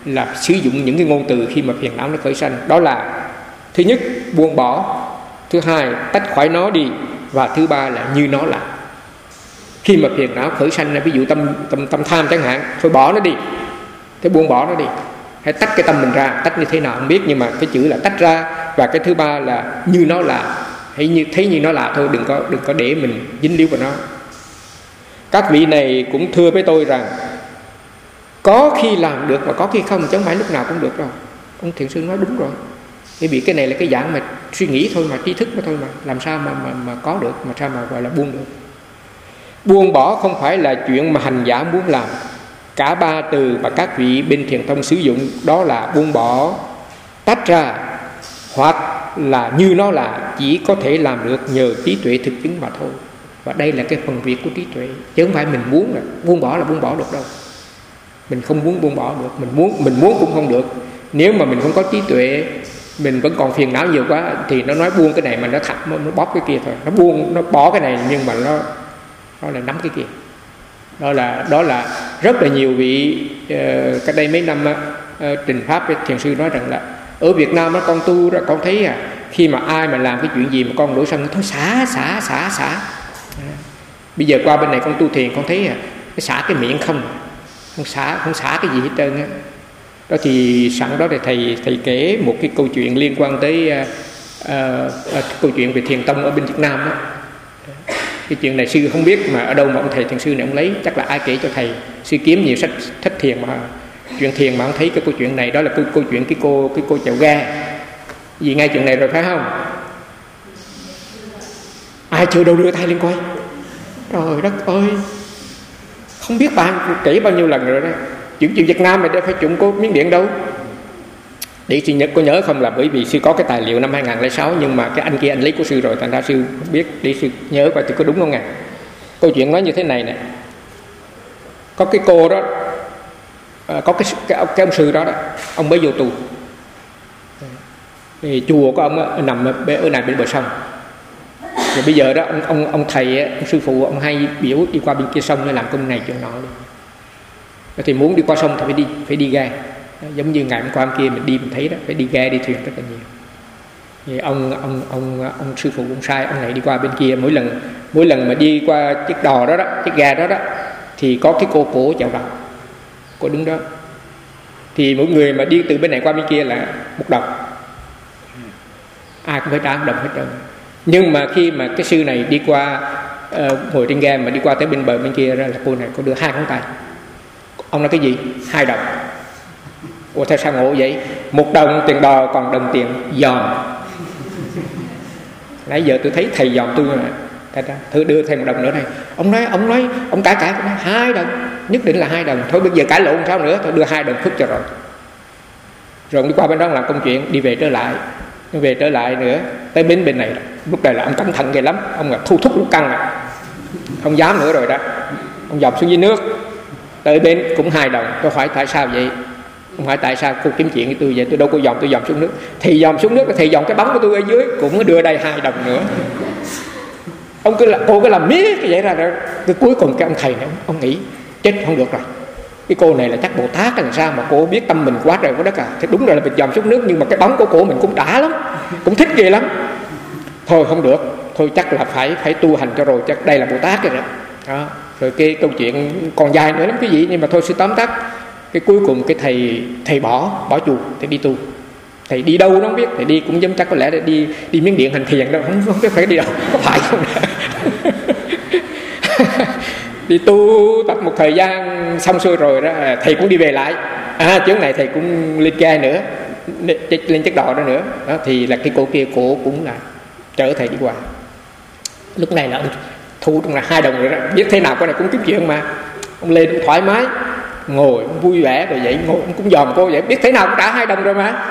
là sử dụng những cái ngôn từ khi mà phiền não nó khởi sanh. Đó là thứ nhất buông bỏ, thứ hai tách khỏi nó đi, và thứ ba là như nó là. Khi mà phiền não khởi sanh, ví dụ tâm tham chẳng hạn, thôi bỏ nó đi, thế buông bỏ nó đi. Hãy tách cái tâm mình ra, tách như thế nào không biết, nhưng mà cái chữ là tách ra. Và cái thứ ba là như nó là, hãy thấy như nó là thôi, đừng có để mình dính líu vào nó. Các vị này cũng thưa với tôi rằng có khi làm được và có khi không, chứ không phải lúc nào cũng được đâu. Ông thiền sư nói đúng rồi. Bởi vì cái này là cái dạng mà suy nghĩ thôi mà, tri thức mà thôi mà, làm sao mà có được, mà sao mà gọi là buông được. Buông bỏ không phải là chuyện mà hành giả muốn làm. Cả ba từ mà các vị bên thiền tông sử dụng đó là buông bỏ, tách ra, hoặc là như nó là, chỉ có thể làm được nhờ trí tuệ thực chứng mà thôi. Và đây là cái phần việc của trí tuệ, chứ không phải mình muốn là buông bỏ được đâu. Mình không muốn buông bỏ được, mình muốn cũng không được. Nếu mà mình không có trí tuệ, mình vẫn còn phiền não nhiều quá, thì nó nói buông cái này mà nó bóp cái kia thôi. Nó buông, nó bỏ cái này nhưng mà nó lại nắm cái kia. Đó là rất là nhiều vị cách đây mấy năm trình pháp với thiền sư nói rằng là ở Việt Nam con tu đó, con thấy khi mà ai mà làm cái chuyện gì mà con nổi sân, thôi xả. Bây giờ qua bên này con tu thiền, con thấy cái xả cái miệng không xả cái gì hết trơn á. Đó thì sẵn đó thì thầy kể một cái câu chuyện liên quan tới câu chuyện về thiền tông ở bên Việt Nam đó. Cái chuyện này sư không biết mà ở đâu mà ông thầy thiền sư này ông lấy, chắc là ai kể cho thầy. Sư kiếm nhiều sách thích thiền mà chuyện thiền mà ông thấy cái câu chuyện này. Đó là câu chuyện cái cô chèo ga. Vì ngay chuyện này rồi phải không? Ai chưa đâu đưa tay lên coi. Trời đất ơi, không biết bạn kể bao nhiêu lần rồi đó. Chuyện Việt Nam này đâu phải chuyện của Miến Điện đâu. Để sư có nhớ không là bởi vì sư có cái tài liệu năm 2006, nhưng mà cái anh kia anh lấy của sư rồi, thành ra sư không biết, để sư nhớ coi thì có đúng không ạ. Câu chuyện nói như thế này nè. Có cái cô đó, có cái ông sư đó, ông mới vô tù. Thì chùa của ông nằm ở này bên bờ sông. Rồi bây giờ đó ông thầy, ông sư phụ, ông hay biểu đi qua bên kia sông để làm công này chuyện nọ. Thì muốn đi qua sông thì phải đi ghe. Giống như ngày hôm qua kia mình đi mình thấy đó, phải đi ghe đi thuyền rất là nhiều. Thì ông sư phụ ông sai, ông này đi qua bên kia, mỗi lần mà đi qua chiếc đò đó, chiếc ghe đó thì có cái cô cổ chèo đồng, cô đứng đó. Thì mỗi người mà đi từ bên này qua bên kia là một đồng, ai cũng phải trả một đồng hết trơn. Nhưng mà khi mà cái sư này đi qua ngồi trên ghe mà đi qua tới bên bờ bên kia ra là cô này cô đưa 2 ngón tay. Ông nói cái gì? 2 đồng. Ủa theo sao ngộ vậy? 1 đồng tiền đò, còn đồng tiền dòm. Nãy giờ tôi thấy thầy dòm tôi mà. Thử đưa thêm 1 đồng nữa đây. Ông cãi 2 đồng, nhất định là 2 đồng. Thôi bây giờ cãi lộn sao nữa, thôi đưa 2 đồng phức cho rồi. Rồi ông đi qua bên đó làm công chuyện, đi về trở lại nữa. Tới bên này, lúc này là ông cẩn thận ghê lắm. Ông là thu thúc lúc căng rồi, không dám nữa rồi đó. Ông dòm xuống dưới nước. Tới bên cũng 2 đồng. Tôi hỏi tại sao vậy? Không phải tại sao cô kiếm chuyện với tôi vậy, tôi đâu có dòm, tôi dòm xuống nước. Thì dòm xuống nước là thầy dòm cái bóng của tôi ở dưới, cũng đưa đây 2 đồng nữa. Cô cứ làm miết cái vậy ra rồi. Cái cuối cùng cái ông thầy này ông nghĩ chết không được rồi, cái cô này là chắc Bồ Tát làm sao mà cô biết tâm mình quá trời quá đất à. Thì đúng rồi là mình dòm xuống nước, nhưng mà cái bóng của cô mình cũng đã lắm, cũng thích ghê lắm. Thôi không được, thôi chắc là phải tu hành cho rồi, chắc đây là Bồ Tát rồi đó. Rồi cái câu chuyện còn dài nữa lắm quý vị, nhưng mà thôi sư tóm tắt. Cái cuối cùng cái thầy bỏ chùa, thầy đi tu. Thầy đi đâu nó không biết, thầy đi cũng giống chắc có lẽ là đi Miến Điện hành thiền đâu, không biết phải đi đâu, có phải không? Đi tu tập một thời gian xong xuôi rồi đó, thầy cũng đi về lại. Trước này thầy cũng lên ghe nữa, lên chiếc đò đó nữa. Đó thì là cái cô kia, cổ cũng là chở thầy đi qua. Lúc này là ông thu trong là 2 đồng rồi đó, biết thế nào cái này cũng kiếm chuyện mà. Ông lên cũng thoải mái, ngồi vui vẻ rồi vậy, ngồi cũng dòm cô vậy, biết thế nào cũng trả 2 đồng rồi mà.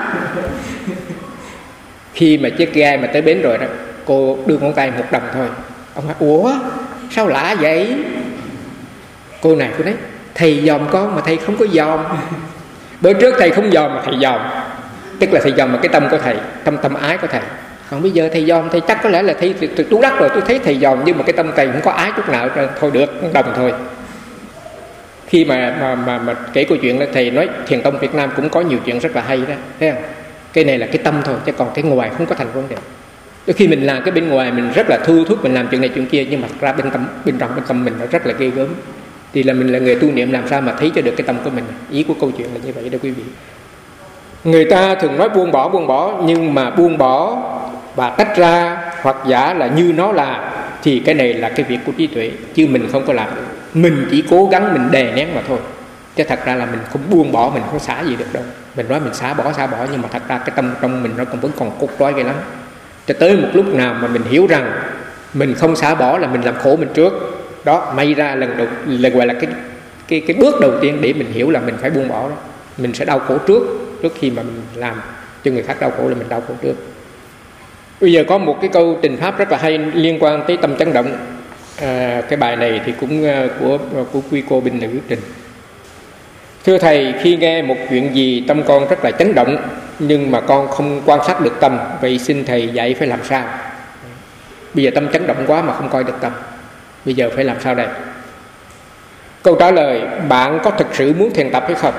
Khi mà chiếc ghe mà tới bến rồi đó, cô đưa ngón tay 1 đồng thôi. Ông hỏi ủa sao lạ vậy? Cô này cô nói thầy dòm con mà thầy không có dòm. Bữa trước thầy không dòm mà thầy dòm, tức là thầy dòm mà cái tâm của thầy, tâm ái của thầy. Còn bây giờ thầy dòm, thầy chắc có lẽ là thầy trú đắc rồi. Tôi thấy thầy dòm nhưng mà cái tâm thầy không có ái chút nào. Thôi được 1 đồng thôi. khi mà kể câu chuyện là thầy nói Thiền tông Việt Nam cũng có nhiều chuyện rất là hay đó, thấy không? Cái này là cái tâm thôi, chứ còn cái ngoài không có thành vấn đề. Đôi khi mình làm cái bên ngoài mình rất là thu thúc, mình làm chuyện này chuyện kia, nhưng mà thật ra bên tâm mình nó rất là ghê gớm. Thì là mình là người tu niệm, làm sao mà thấy cho được cái tâm của mình. Ý của câu chuyện là như vậy đó quý vị. Người ta thường nói buông bỏ, nhưng mà buông bỏ và tách ra hoặc giả là như nó là, thì cái này là cái việc của trí tuệ, chứ mình không có làm được. Mình chỉ cố gắng mình đè nén mà thôi, chứ thật ra là mình không buông bỏ, mình không xả gì được đâu. Mình nói mình xả bỏ, nhưng mà thật ra cái tâm trong mình nó vẫn còn cốt trói ghê lắm. Cho tới một lúc nào mà mình hiểu rằng mình không xả bỏ là mình làm khổ mình trước đó, may ra là gọi là cái bước đầu tiên để mình hiểu là mình phải buông bỏ đó. Mình sẽ đau khổ trước khi mà mình làm cho người khác đau khổ là mình đau khổ trước. Bây giờ có một cái câu trình pháp rất là hay liên quan tới tâm chấn động. Cái bài này thì cũng của quý cô binh nữ trình. Thưa thầy, khi nghe một chuyện gì tâm con rất là chấn động, nhưng mà con không quan sát được tâm, vậy xin thầy dạy phải làm sao? Bây giờ tâm chấn động quá mà không coi được tâm, bây giờ phải làm sao đây? Câu trả lời: bạn có thực sự muốn thiền tập hay không?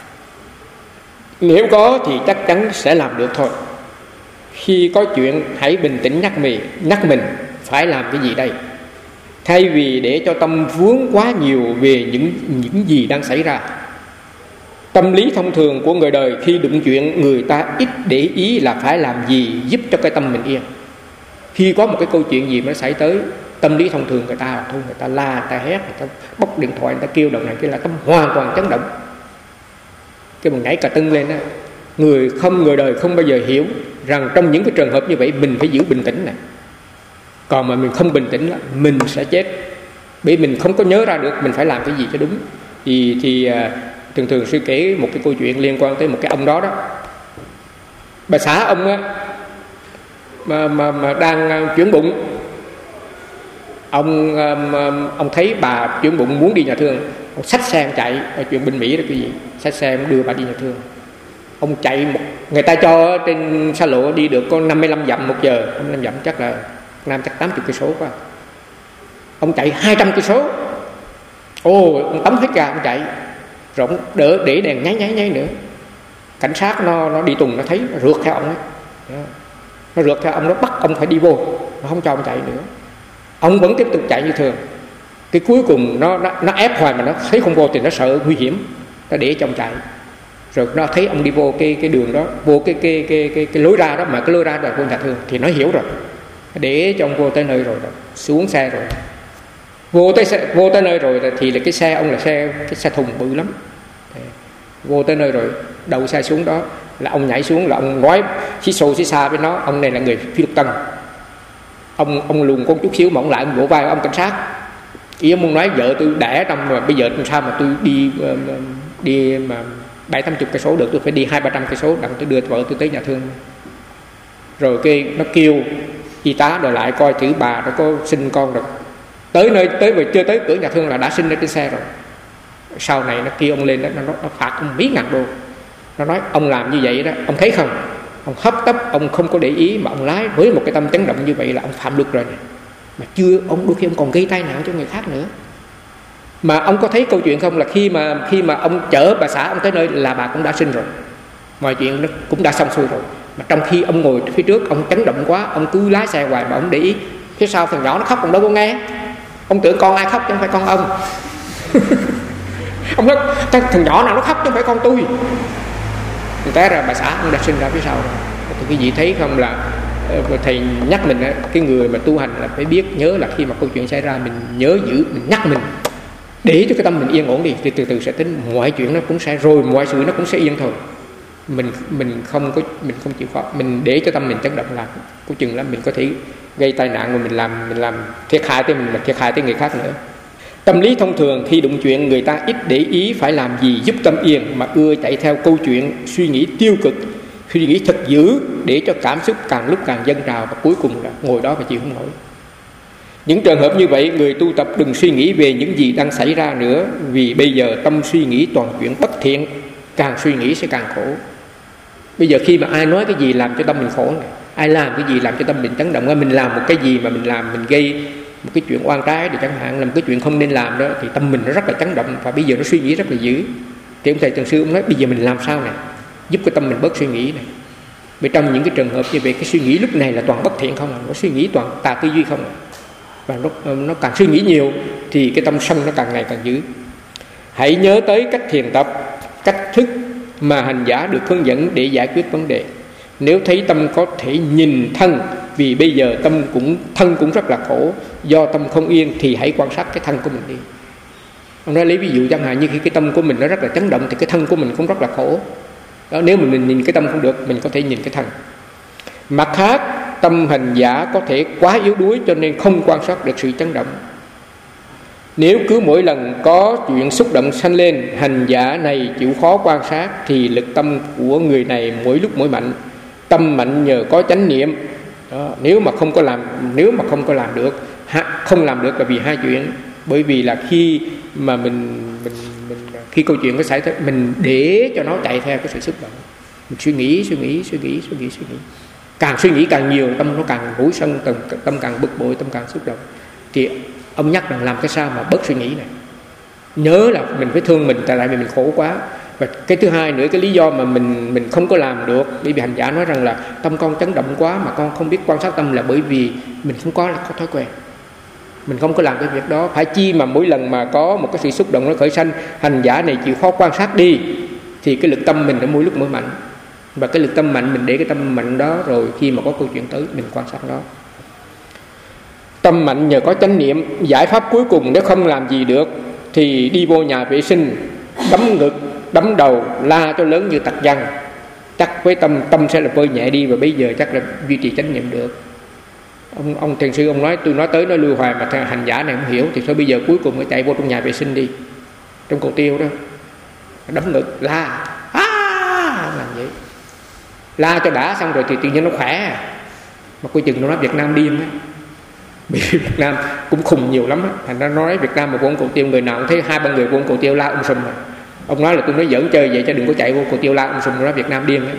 Nếu có thì chắc chắn sẽ làm được thôi. Khi có chuyện hãy bình tĩnh nhắc mình phải làm cái gì đây, thay vì để cho tâm vướng quá nhiều về những gì đang xảy ra. Tâm lý thông thường của người đời khi đụng chuyện, người ta ít để ý là phải làm gì giúp cho cái tâm mình yên. Khi có một cái câu chuyện gì mà nó xảy tới, tâm lý thông thường người ta thôi, người ta la, người ta hét, người ta bóc điện thoại, người ta kêu đầu này kia, là tâm hoàn toàn chấn động, cái mình nhảy cả tưng lên đó. Người đời không bao giờ hiểu rằng trong những cái trường hợp như vậy mình phải giữ bình tĩnh này. Còn mà mình không bình tĩnh là mình sẽ chết, bởi mình không có nhớ ra được mình phải làm cái gì cho đúng. Thì thường sư kể một cái câu chuyện liên quan tới một cái ông đó. Bà xã ông á, mà đang chuyển bụng. Ông thấy bà chuyển bụng muốn đi nhà thương, ông xách xe chạy, ở chuyện bên Mỹ đó quý vị, xách xe đưa bà đi nhà thương. Ông chạy người ta cho trên xa lộ đi được có 55 dặm một giờ, 55 dặm chắc là Nam chắc 80 cây số quá. Ông chạy 200 cây số. Ông tắm hết ga ông chạy, rồi ông đỡ để đèn nháy nữa. Cảnh sát nó đi tuần nó thấy, nó rượt theo ông ấy. Nó rượt theo ông, nó bắt ông phải đi vô, nó không cho ông chạy nữa. Ông vẫn tiếp tục chạy như thường. Cái cuối cùng nó ép hoài mà nó thấy không vô thì nó sợ nguy hiểm, nó để cho ông chạy. Rồi nó thấy ông đi vô cái đường đó, vô cái lối ra đó, mà cái lối ra là vô nhà thương, thì nó hiểu rồi, để cho ông vô tới nơi rồi, xuống xe rồi, vô tới nơi rồi thì là cái xe ông là cái xe thùng bự lắm. Vô tới nơi rồi đậu xe xuống đó, là ông nhảy xuống, là ông nói xí xa với nó, ông này là người Phi Luật Tân. Ông lùn con chút xíu mà ông lại ông vỗ vai ông cảnh sát, ý ông muốn nói vợ tôi đẻ trong, mà bây giờ làm sao mà tôi đi mà 70-80 cây số được, tôi phải đi 200-300 cây số đặng tôi đưa vợ tôi tới nhà thương. Rồi nó kêu y tá đòi lại coi chữ bà nó có sinh con rồi. Tới chưa tới cửa nhà thương là đã sinh ở trên xe rồi. Sau này nó kêu ông lên đó, nó phạt ông mấy ngàn đô. Nó nói ông làm như vậy đó, ông thấy không, ông hấp tấp, ông không có để ý mà ông lái với một cái tâm chấn động như vậy là ông phạm luật rồi này. Mà chưa, ông đôi khi ông còn gây tai nạn cho người khác nữa. Mà ông có thấy câu chuyện không, là khi mà ông chở bà xã ông tới nơi là bà cũng đã sinh rồi, mọi chuyện nó cũng đã xong xuôi rồi. Mà trong khi ông ngồi phía trước, ông chấn động quá, ông cứ lái xe hoài mà ông để ý phía sau thằng nhỏ nó khóc, ông đâu có nghe. Ông tưởng con ai khóc chứ không phải con ông. Ông nói thằng nhỏ nào nó khóc chứ không phải con tôi. Thì té ra bà xã ông đã sinh ra phía sau rồi. Thì quý vị thấy không, là thầy nhắc mình, cái người mà tu hành là phải biết nhớ là khi mà câu chuyện xảy ra mình nhớ giữ, mình nhắc mình để cho cái tâm mình yên ổn đi, thì từ từ sẽ tính mọi chuyện nó cũng sẽ, rồi mọi sự nó cũng sẽ yên thôi. Mình không chịu khó, mình để cho tâm mình chấn động là có chừng là mình có thể gây tai nạn, mà mình làm thiệt hại tới mình, mà thiệt hại tới người khác nữa. Tâm lý thông thường khi đụng chuyện, người ta ít để ý phải làm gì giúp tâm yên, mà ưa chạy theo câu chuyện, suy nghĩ tiêu cực, suy nghĩ thật dữ để cho cảm xúc càng lúc càng dâng trào, và cuối cùng là ngồi đó và chịu không nổi. Những trường hợp như vậy, người tu tập đừng suy nghĩ về những gì đang xảy ra nữa, vì bây giờ tâm suy nghĩ toàn chuyện bất thiện, càng suy nghĩ sẽ càng khổ. Bây giờ khi mà ai nói cái gì làm cho tâm mình khổ này, ai làm cái gì làm cho tâm mình chấn động, mình làm một cái gì mà mình làm mình gây một cái chuyện oan trái thì chẳng hạn, là một cái chuyện không nên làm đó, thì tâm mình nó rất là chấn động và bây giờ nó suy nghĩ rất là dữ. Thì ông thầy Trần Sư ông nói bây giờ mình làm sao này giúp cái tâm mình bớt suy nghĩ này. Vì trong những cái trường hợp như vậy, cái suy nghĩ lúc này là toàn bất thiện không à, nó suy nghĩ toàn tà tư duy không à. Và nó càng suy nghĩ nhiều thì cái tâm sân nó càng ngày càng dữ. Hãy nhớ tới cách thiền tập, cách thức mà hành giả được hướng dẫn để giải quyết vấn đề. Nếu thấy tâm có thể nhìn thân, vì bây giờ thân cũng rất là khổ do tâm không yên, thì hãy quan sát cái thân của mình đi. Ông nói lấy ví dụ chẳng hạn như khi cái tâm của mình nó rất là chấn động thì cái thân của mình cũng rất là khổ đó. Nếu mình nhìn cái tâm không được, mình có thể nhìn cái thân. Mặt khác, tâm hành giả có thể quá yếu đuối cho nên không quan sát được sự chấn động. Nếu cứ mỗi lần có chuyện xúc động sanh lên, hành giả này chịu khó quan sát, thì lực tâm của người này mỗi lúc mỗi mạnh. Tâm mạnh nhờ có chánh niệm đó. Nếu mà không có làm được, không làm được là vì hai chuyện. Bởi vì là khi mà mình khi câu chuyện có xảy ra, mình để cho nó chạy theo cái sự xúc động, mình suy nghĩ, càng suy nghĩ càng nhiều, tâm nó càng nổi sân, tâm càng bực bội, tâm càng xúc động. Thì ông nhắc rằng làm cái sao mà bớt suy nghĩ này. Nhớ là mình phải thương mình, tại vì mình khổ quá. Và cái thứ hai nữa, cái lý do mà mình không có làm được, bởi vì hành giả nói rằng là tâm con chấn động quá mà con không biết quan sát tâm, là bởi vì mình không có thói quen, mình không có làm cái việc đó. Phải chi mà mỗi lần mà có một cái sự xúc động nó khởi sanh, hành giả này chịu khó quan sát đi, thì cái lực tâm mình nó mỗi lúc mỗi mạnh. Và cái lực tâm mạnh, mình để cái tâm mạnh đó, rồi khi mà có câu chuyện tới mình quan sát đó. Tâm mạnh nhờ có chánh niệm. Giải pháp cuối cùng nếu không làm gì được thì đi vô nhà vệ sinh, đấm ngực, đấm đầu, la cho lớn như tặc văn. Chắc với tâm sẽ là vơi nhẹ đi, và bây giờ chắc là duy trì chánh niệm được. Ông thiền sư ông nói, tôi nói tới nói lui hoài mà hành giả này không hiểu, thì thôi bây giờ cuối cùng phải chạy vô trong nhà vệ sinh đi, trong cầu tiêu đó, đấm ngực, la làm vậy, la cho đã xong rồi thì tự nhiên nó khỏe. Mà coi chừng nó nói Việt Nam điên á, vì Việt Nam cũng khùng nhiều lắm á. Thành ra nói Việt Nam mà vô cầu tiêu, người nào cũng thấy 2-3 người vô cầu tiêu la sùm rồi. Ông nói là tôi nói giỡn chơi vậy chứ đừng có chạy vô cầu tiêu la sùm, nói Việt Nam điên á.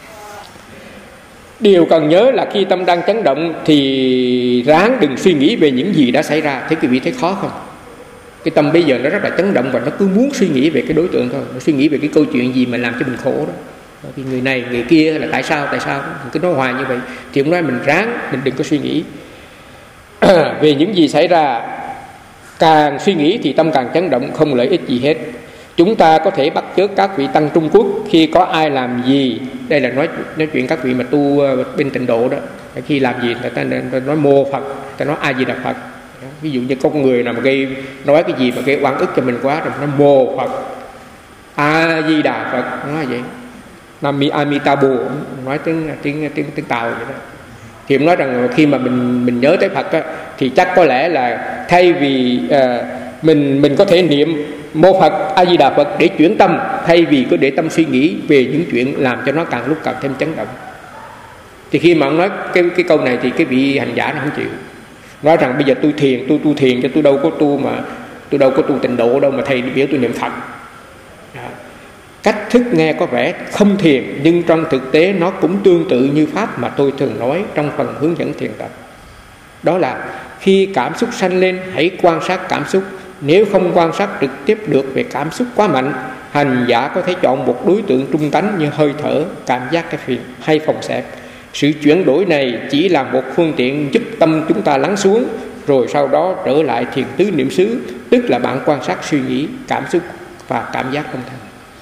Điều cần nhớ là khi tâm đang chấn động thì ráng đừng suy nghĩ về những gì đã xảy ra. Thế quý vị thấy khó không? Cái tâm bây giờ nó rất là chấn động và nó cứ muốn suy nghĩ về cái đối tượng thôi, nó suy nghĩ về cái câu chuyện gì mà làm cho mình khổ đó. Vì người này người kia là tại sao mình cứ nói hoài như vậy. Thì ông nói mình ráng, mình đừng có suy nghĩ về những gì xảy ra. Càng suy nghĩ thì tâm càng chấn động, không lợi ích gì hết. Chúng ta có thể bắt chước các vị tăng Trung Quốc khi có ai làm gì, đây là nói chuyện các vị mà tu bên Tịnh Độ đó, khi làm gì người ta nói mô Phật, người ta nói A Di Đà Phật. Ví dụ như có người nào mà nói cái gì mà gây oan ức cho mình quá rồi nó mô Phật, A Di Đà Phật, nói vậy. Nam Amitabha, nói tiếng Tàu vậy đó. Thì ông nói rằng khi mà mình nhớ tới Phật á, thì chắc có lẽ là thay vì mình có thể niệm mô Phật, A Di Đà Phật để chuyển tâm, thay vì cứ để tâm suy nghĩ về những chuyện làm cho nó càng lúc càng thêm chấn động. Thì khi mà ông nói cái câu này thì cái vị hành giả nó không chịu, nói rằng bây giờ tôi thiền, tôi tu thiền chứ tôi đâu có tu Tịnh Độ đâu mà thầy biểu tôi niệm Phật. Cách thức nghe có vẻ không thiền, nhưng trong thực tế nó cũng tương tự như pháp mà tôi thường nói trong phần hướng dẫn thiền tập. Đó là khi cảm xúc sanh lên, hãy quan sát cảm xúc. Nếu không quan sát trực tiếp được về cảm xúc quá mạnh, hành giả có thể chọn một đối tượng trung tánh như hơi thở, cảm giác cái phiền hay phòng xẹp. Sự chuyển đổi này chỉ là một phương tiện giúp tâm chúng ta lắng xuống, rồi sau đó trở lại thiền tứ niệm xứ, tức là bạn quan sát suy nghĩ, cảm xúc và cảm giác trong thân.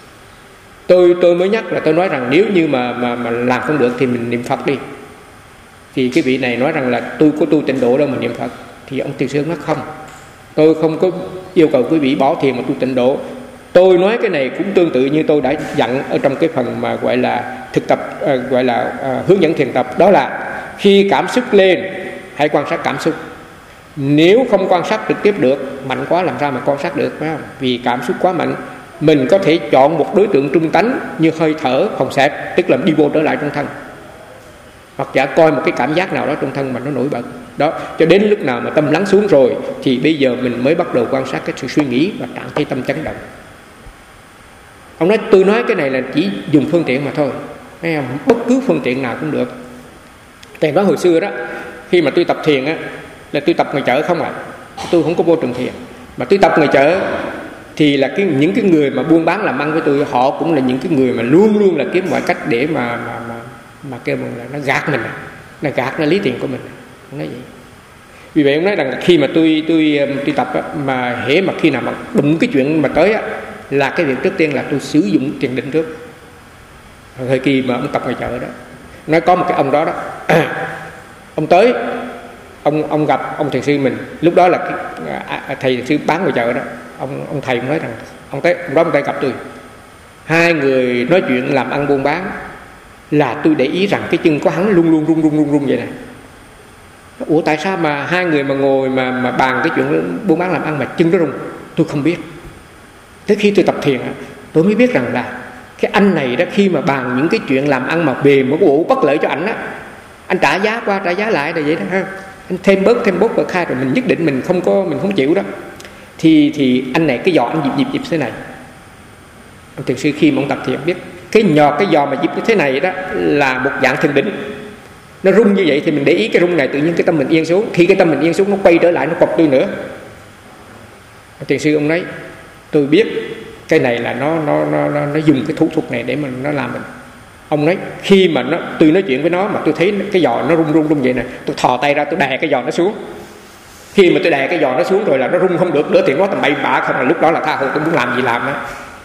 Tôi mới nhắc là tôi nói rằng nếu như mà làm không được thì mình niệm Phật đi. Thì cái vị này nói rằng là tôi có tu Tịnh Độ đâu mà niệm Phật. Thì ông Thiền Sư nói không, tôi không có yêu cầu quý vị bỏ thiền mà tu Tịnh Độ. Tôi nói cái này cũng tương tự như tôi đã dặn ở trong cái phần mà gọi là thực tập, hướng dẫn thiền tập. Đó là khi cảm xúc lên, hãy quan sát cảm xúc. Nếu không quan sát trực tiếp được, mạnh quá làm sao mà quan sát được, phải không? Vì cảm xúc quá mạnh, mình có thể chọn một đối tượng trung tánh như hơi thở, phòng xẹp, tức là đi vô trở lại trong thân, hoặc giả coi một cái cảm giác nào đó trong thân mà nó nổi bật đó, cho đến lúc nào mà tâm lắng xuống rồi thì bây giờ mình mới bắt đầu quan sát cái sự suy nghĩ và trạng thái tâm chấn động. Ông nói tôi nói cái này là chỉ dùng phương tiện mà thôi, thấy không? Bất cứ phương tiện nào cũng được. Thầy nói hồi xưa đó, khi mà tôi tập thiền á, là tôi tập ngoài chợ không ạ. Tôi không có vô trường thiền, mà tôi tập ngoài chợ thì là những cái người mà buôn bán làm ăn với tôi, họ cũng là những cái người mà luôn luôn là kiếm mọi cách để mà kêu bằng là nó gạt mình, nó gạt nó lấy tiền của mình. Nói vậy. Vì vậy ông nói rằng khi mà tôi tập á, mà hễ mà khi nào mà đụng cái chuyện mà tới á, là cái việc trước tiên là tôi sử dụng thiền định trước. Thời kỳ mà ông tập ngoài chợ đó, nói có một cái ông đó ông tới, ông gặp ông thiền sư mình, lúc đó là cái thầy thiền sư bán ngoài chợ đó, ông thầy nói rằng ông đó gặp tôi, hai người nói chuyện làm ăn buôn bán, là tôi để ý rằng cái chân của hắn luôn run vậy này. Ủa tại sao mà hai người mà ngồi mà bàn cái chuyện buôn bán làm ăn mà chân nó rung? Tôi không biết. Tới khi tôi tập thiền tôi mới biết rằng là cái anh này đó, khi mà bàn những cái chuyện làm ăn mà bề một ủ bất lợi cho ảnh á, anh trả giá qua trả giá lại là vậy đó ha. Anh thêm bớt khai rồi mình nhất định mình không chịu đó. Thì anh này cái giò anh dịp thế này. Ông thiền sư khi mà ông tập thiền biết cái giò mà dịp như thế này đó là một dạng thiền định. Nó rung như vậy thì mình để ý cái rung này, tự nhiên cái tâm mình yên xuống. Khi cái tâm mình yên xuống, nó quay trở lại, nó quặp tôi nữa. Thiền sư ông nói tôi biết cái này là nó dùng cái thủ thuật này để mà nó làm mình. Ông nói khi mà tôi nói chuyện với nó mà tôi thấy cái giò nó rung vậy nè, tôi thò tay ra tôi đè cái giò nó xuống. Khi mà tôi đè cái giò nó xuống rồi là nó rung không được nữa thì nó tầm bậy bạ không, là lúc đó là tha hồ tôi muốn làm gì làm đó.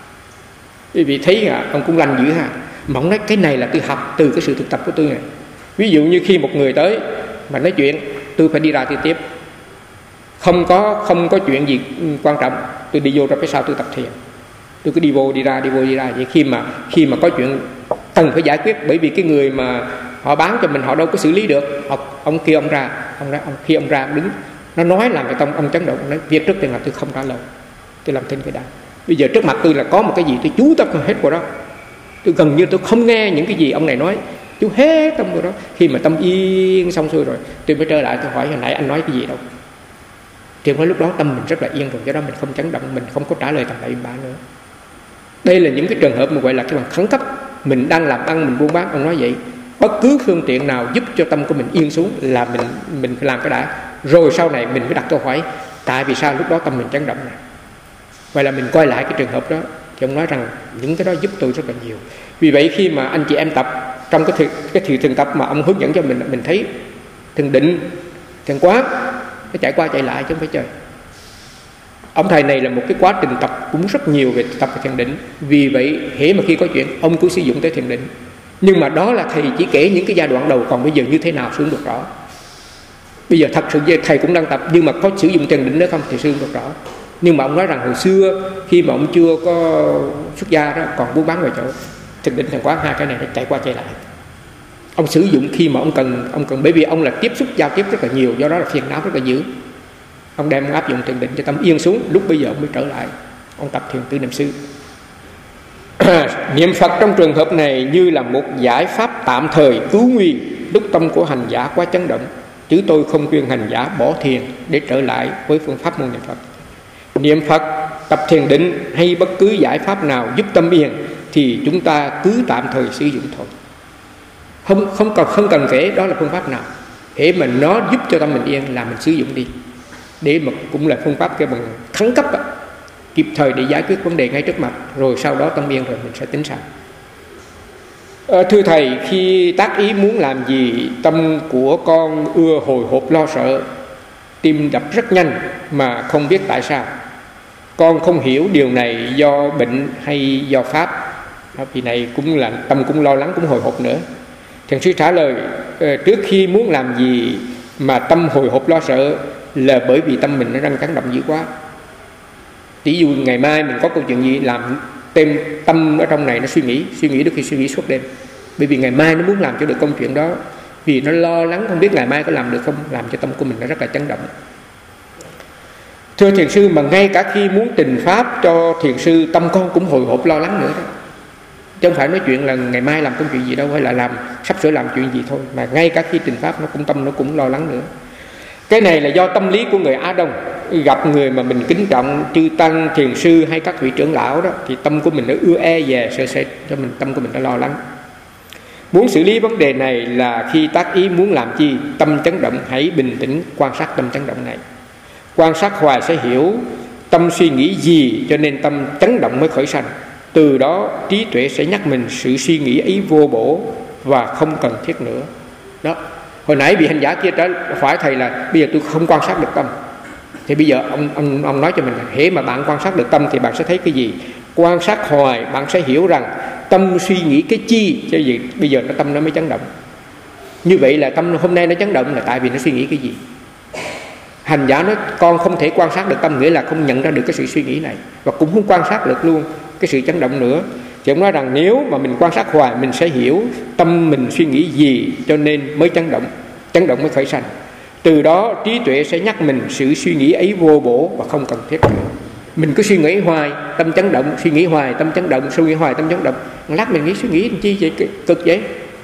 Quý vị thấy ông cũng lành dữ ha. Mà ông nói cái này là tôi học từ cái sự thực tập của tôi này. Ví dụ như khi một người tới mà nói chuyện, tôi phải đi ra tôi tiếp. Không có chuyện gì quan trọng, tôi đi vô ra phía sau tôi tập thiền. Tôi cứ đi vô đi ra vậy. Khi mà có chuyện cần phải giải quyết, bởi vì cái người mà họ bán cho mình họ đâu có xử lý được. Ông kia ông ra đứng, nó nói làm cái ông chấn động. Ông nói việc trước tiên là tôi không trả lời, tôi làm thinh cái đã. Bây giờ trước mặt tôi là có một cái gì tôi chú tâm hết vào đó. Tôi gần như tôi không nghe những cái gì ông này nói, chú hết tâm vào đó. Khi mà tâm yên xong xuôi rồi, tôi mới trở lại tôi hỏi hồi nãy anh nói cái gì đâu. Thì nói lúc đó tâm mình rất là yên rồi, do đó mình không chấn động, mình không có trả lời tầm bậy bạ nữa. Đây là những cái trường hợp mà gọi là cái bằng khẩn cấp. Mình đang làm ăn, mình buôn bán, ông nói vậy. Bất cứ phương tiện nào giúp cho tâm của mình yên xuống là mình phải làm cái đã. Rồi sau này mình mới đặt câu hỏi tại vì sao lúc đó tâm mình chấn động này. Vậy là mình coi lại cái trường hợp đó, thì ông nói rằng những cái đó giúp tôi rất là nhiều. Vì vậy khi mà anh chị em tập trong cái thiền tập mà ông hướng dẫn cho mình thấy thiền định, thiền quán, nó chạy qua chạy lại chứ không phải chơi. Ông thầy này là một cái quá trình tập cũng rất nhiều về tập về thiền định. Vì vậy hễ mà khi có chuyện ông cứ sử dụng tới thiền định. Nhưng mà đó là thầy chỉ kể những cái giai đoạn đầu, còn bây giờ như thế nào sư được rõ. Bây giờ thật sự thầy cũng đang tập, nhưng mà có sử dụng thiền định nữa không thì sư được rõ. Nhưng mà ông nói rằng hồi xưa khi mà ông chưa có xuất gia đó, còn buôn bán ngoài chỗ, thiền định thiền quán hai cái này nó chạy qua chạy lại. Ông sử dụng khi mà ông cần, bởi vì ông là giao tiếp rất là nhiều, do đó là phiền não rất là dữ. Ông đem áp dụng thiền định cho tâm yên xuống, lúc bây giờ ông mới trở lại ông tập thiền tứ niệm xứ. Niệm Phật trong trường hợp này như là một giải pháp tạm thời cứu nguy lúc tâm của hành giả quá chấn động, chứ tôi không khuyên hành giả bỏ thiền để trở lại với phương pháp môn niệm Phật. Niệm Phật, tập thiền định hay bất cứ giải pháp nào giúp tâm yên thì chúng ta cứ tạm thời sử dụng thôi. Không cần kể đó là phương pháp nào, để mà nó giúp cho tâm mình yên là mình sử dụng đi, để mà cũng là phương pháp cái bằng khẩn cấp kịp thời để giải quyết vấn đề ngay trước mặt, rồi sau đó tâm yên rồi mình sẽ tính sao. Thưa thầy, khi tác ý muốn làm gì, tâm của con ưa hồi hộp lo sợ, tim đập rất nhanh mà không biết tại sao. Con không hiểu điều này do bệnh hay do pháp. Vì này cũng là tâm cũng lo lắng, cũng hồi hộp nữa. Thiền sư trả lời, trước khi muốn làm gì mà tâm hồi hộp lo sợ là bởi vì tâm mình nó đang chấn động dữ quá. Ví dụ ngày mai mình có câu chuyện gì làm thêm tâm ở trong này nó suy nghĩ đôi khi suy nghĩ suốt đêm, bởi vì ngày mai nó muốn làm cho được công chuyện đó, vì nó lo lắng không biết ngày mai có làm được không, làm cho tâm của mình nó rất là chấn động. Thưa thiền sư, mà ngay cả khi muốn trình pháp cho thiền sư, tâm con cũng hồi hộp lo lắng nữa đó. Chứ không phải nói chuyện là ngày mai làm công chuyện gì đâu, hay là sắp sửa làm chuyện gì thôi, mà ngay cả khi trình pháp tâm nó cũng lo lắng nữa. Cái này là do tâm lý của người Á Đông. Gặp người mà mình kính trọng, chư tăng, thiền sư hay các vị trưởng lão đó, thì tâm của mình nó ưa e dè sợ sệt, cho mình tâm của mình nó lo lắng. Muốn xử lý vấn đề này là khi tác ý muốn làm chi, tâm chấn động, hãy bình tĩnh quan sát tâm chấn động này. Quan sát hoài sẽ hiểu tâm suy nghĩ gì cho nên tâm chấn động mới khởi sanh. Từ đó trí tuệ sẽ nhắc mình sự suy nghĩ ấy vô bổ và không cần thiết nữa. Đó. Hồi nãy vị hành giả kia trả hỏi thầy là bây giờ tôi không quan sát được tâm. Thì bây giờ ông nói cho mình là hễ mà bạn quan sát được tâm thì bạn sẽ thấy cái gì? Quan sát hoài bạn sẽ hiểu rằng tâm suy nghĩ cái chi cho gì bây giờ tâm nó mới chấn động. Như vậy là tâm hôm nay nó chấn động là tại vì nó suy nghĩ cái gì. Hành giả nói con không thể quan sát được tâm, nghĩa là không nhận ra được cái sự suy nghĩ này, và cũng không quan sát được luôn cái sự chấn động nữa. Thì ông nói rằng nếu mà mình quan sát hoài mình sẽ hiểu tâm mình suy nghĩ gì cho nên mới chấn động mới khởi sanh. Từ đó trí tuệ sẽ nhắc mình sự suy nghĩ ấy vô bổ và không cần thiết nữa. Mình cứ suy nghĩ hoài tâm chấn động, suy nghĩ hoài tâm chấn động, suy nghĩ hoài tâm chấn động, lát mình nghĩ suy nghĩ làm chi vậy, cực vậy,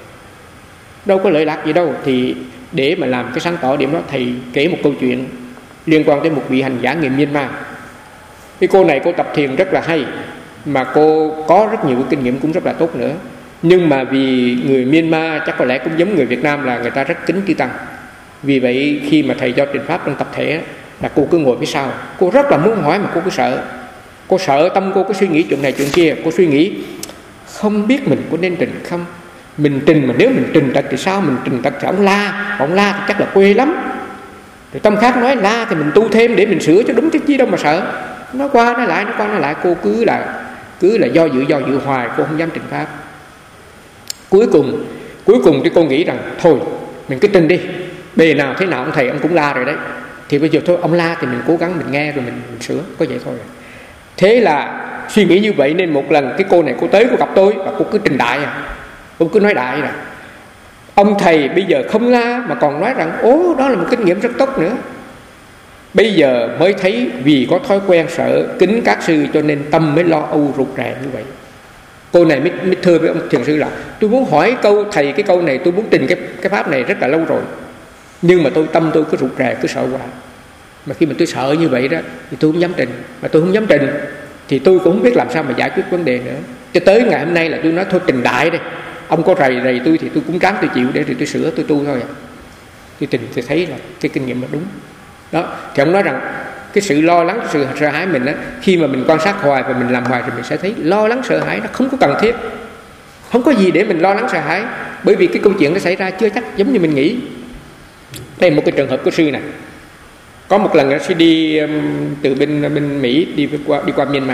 đâu có lợi lạc gì đâu. Thì để mà làm cái sáng tỏ điểm đó, thầy kể một câu chuyện liên quan tới một vị hành giả người Myanmar. Cái cô này cô tập thiền rất là hay, mà cô có rất nhiều cái kinh nghiệm cũng rất là tốt nữa. Nhưng mà vì người Myanmar chắc có lẽ cũng giống người Việt Nam là người ta rất kính chư tăng. Vì vậy khi mà thầy cho trình pháp trong tập thể là cô cứ ngồi phía sau, cô rất là muốn hỏi mà cô cứ sợ. Cô sợ tâm cô cứ suy nghĩ chuyện này chuyện kia. Cô suy nghĩ không biết mình có nên trình không. Mình trình mà nếu mình trình tật thì sao? Mình trình tật thì ông la thì chắc là quê lắm. Rồi tâm khác nói la thì mình tu thêm để mình sửa cho đúng chứ chi đâu mà sợ. Nói qua nói lại cô cứ là do dự hoài, cô không dám trình pháp. Cuối cùng thì cô nghĩ rằng thôi mình cứ trình đi, bề nào thế nào ông thầy ông cũng la rồi đấy, thì bây giờ thôi ông la thì mình cố gắng mình nghe rồi mình sửa, có vậy thôi. Thế là suy nghĩ như vậy nên một lần cái cô này cô tới cô gặp tôi và cô cứ trình đại cô cứ nói đại là ông thầy bây giờ không la mà còn nói rằng đó là một kinh nghiệm rất tốt nữa. Bây giờ mới thấy vì có thói quen sợ kính các sư cho nên tâm mới lo âu rụt rè như vậy. Cô này mới thưa với ông thiền sư là tôi muốn hỏi thầy cái câu này, tôi muốn trình cái pháp này rất là lâu rồi, nhưng mà tâm tôi cứ rụt rè, cứ sợ hoài. Mà khi mà tôi sợ như vậy đó thì tôi không dám trình. Mà tôi không dám trình thì tôi cũng không biết làm sao mà giải quyết vấn đề nữa. Cho tới ngày hôm nay là tôi nói thôi trình đại đây, ông có rầy tôi thì tôi cũng ráng tôi chịu để tôi sửa tôi tu thôi. Tôi trình thì thấy là cái kinh nghiệm là đúng đó. Thì ông nói rằng cái sự lo lắng, sự sợ hãi mình á, khi mà mình quan sát hoài và mình làm hoài thì mình sẽ thấy lo lắng sợ hãi nó không có cần thiết, không có gì để mình lo lắng sợ hãi, bởi vì cái câu chuyện nó xảy ra chưa chắc giống như mình nghĩ. Đây là một cái trường hợp của sư này. Có một lần sư đi từ bên Mỹ đi qua Myanmar,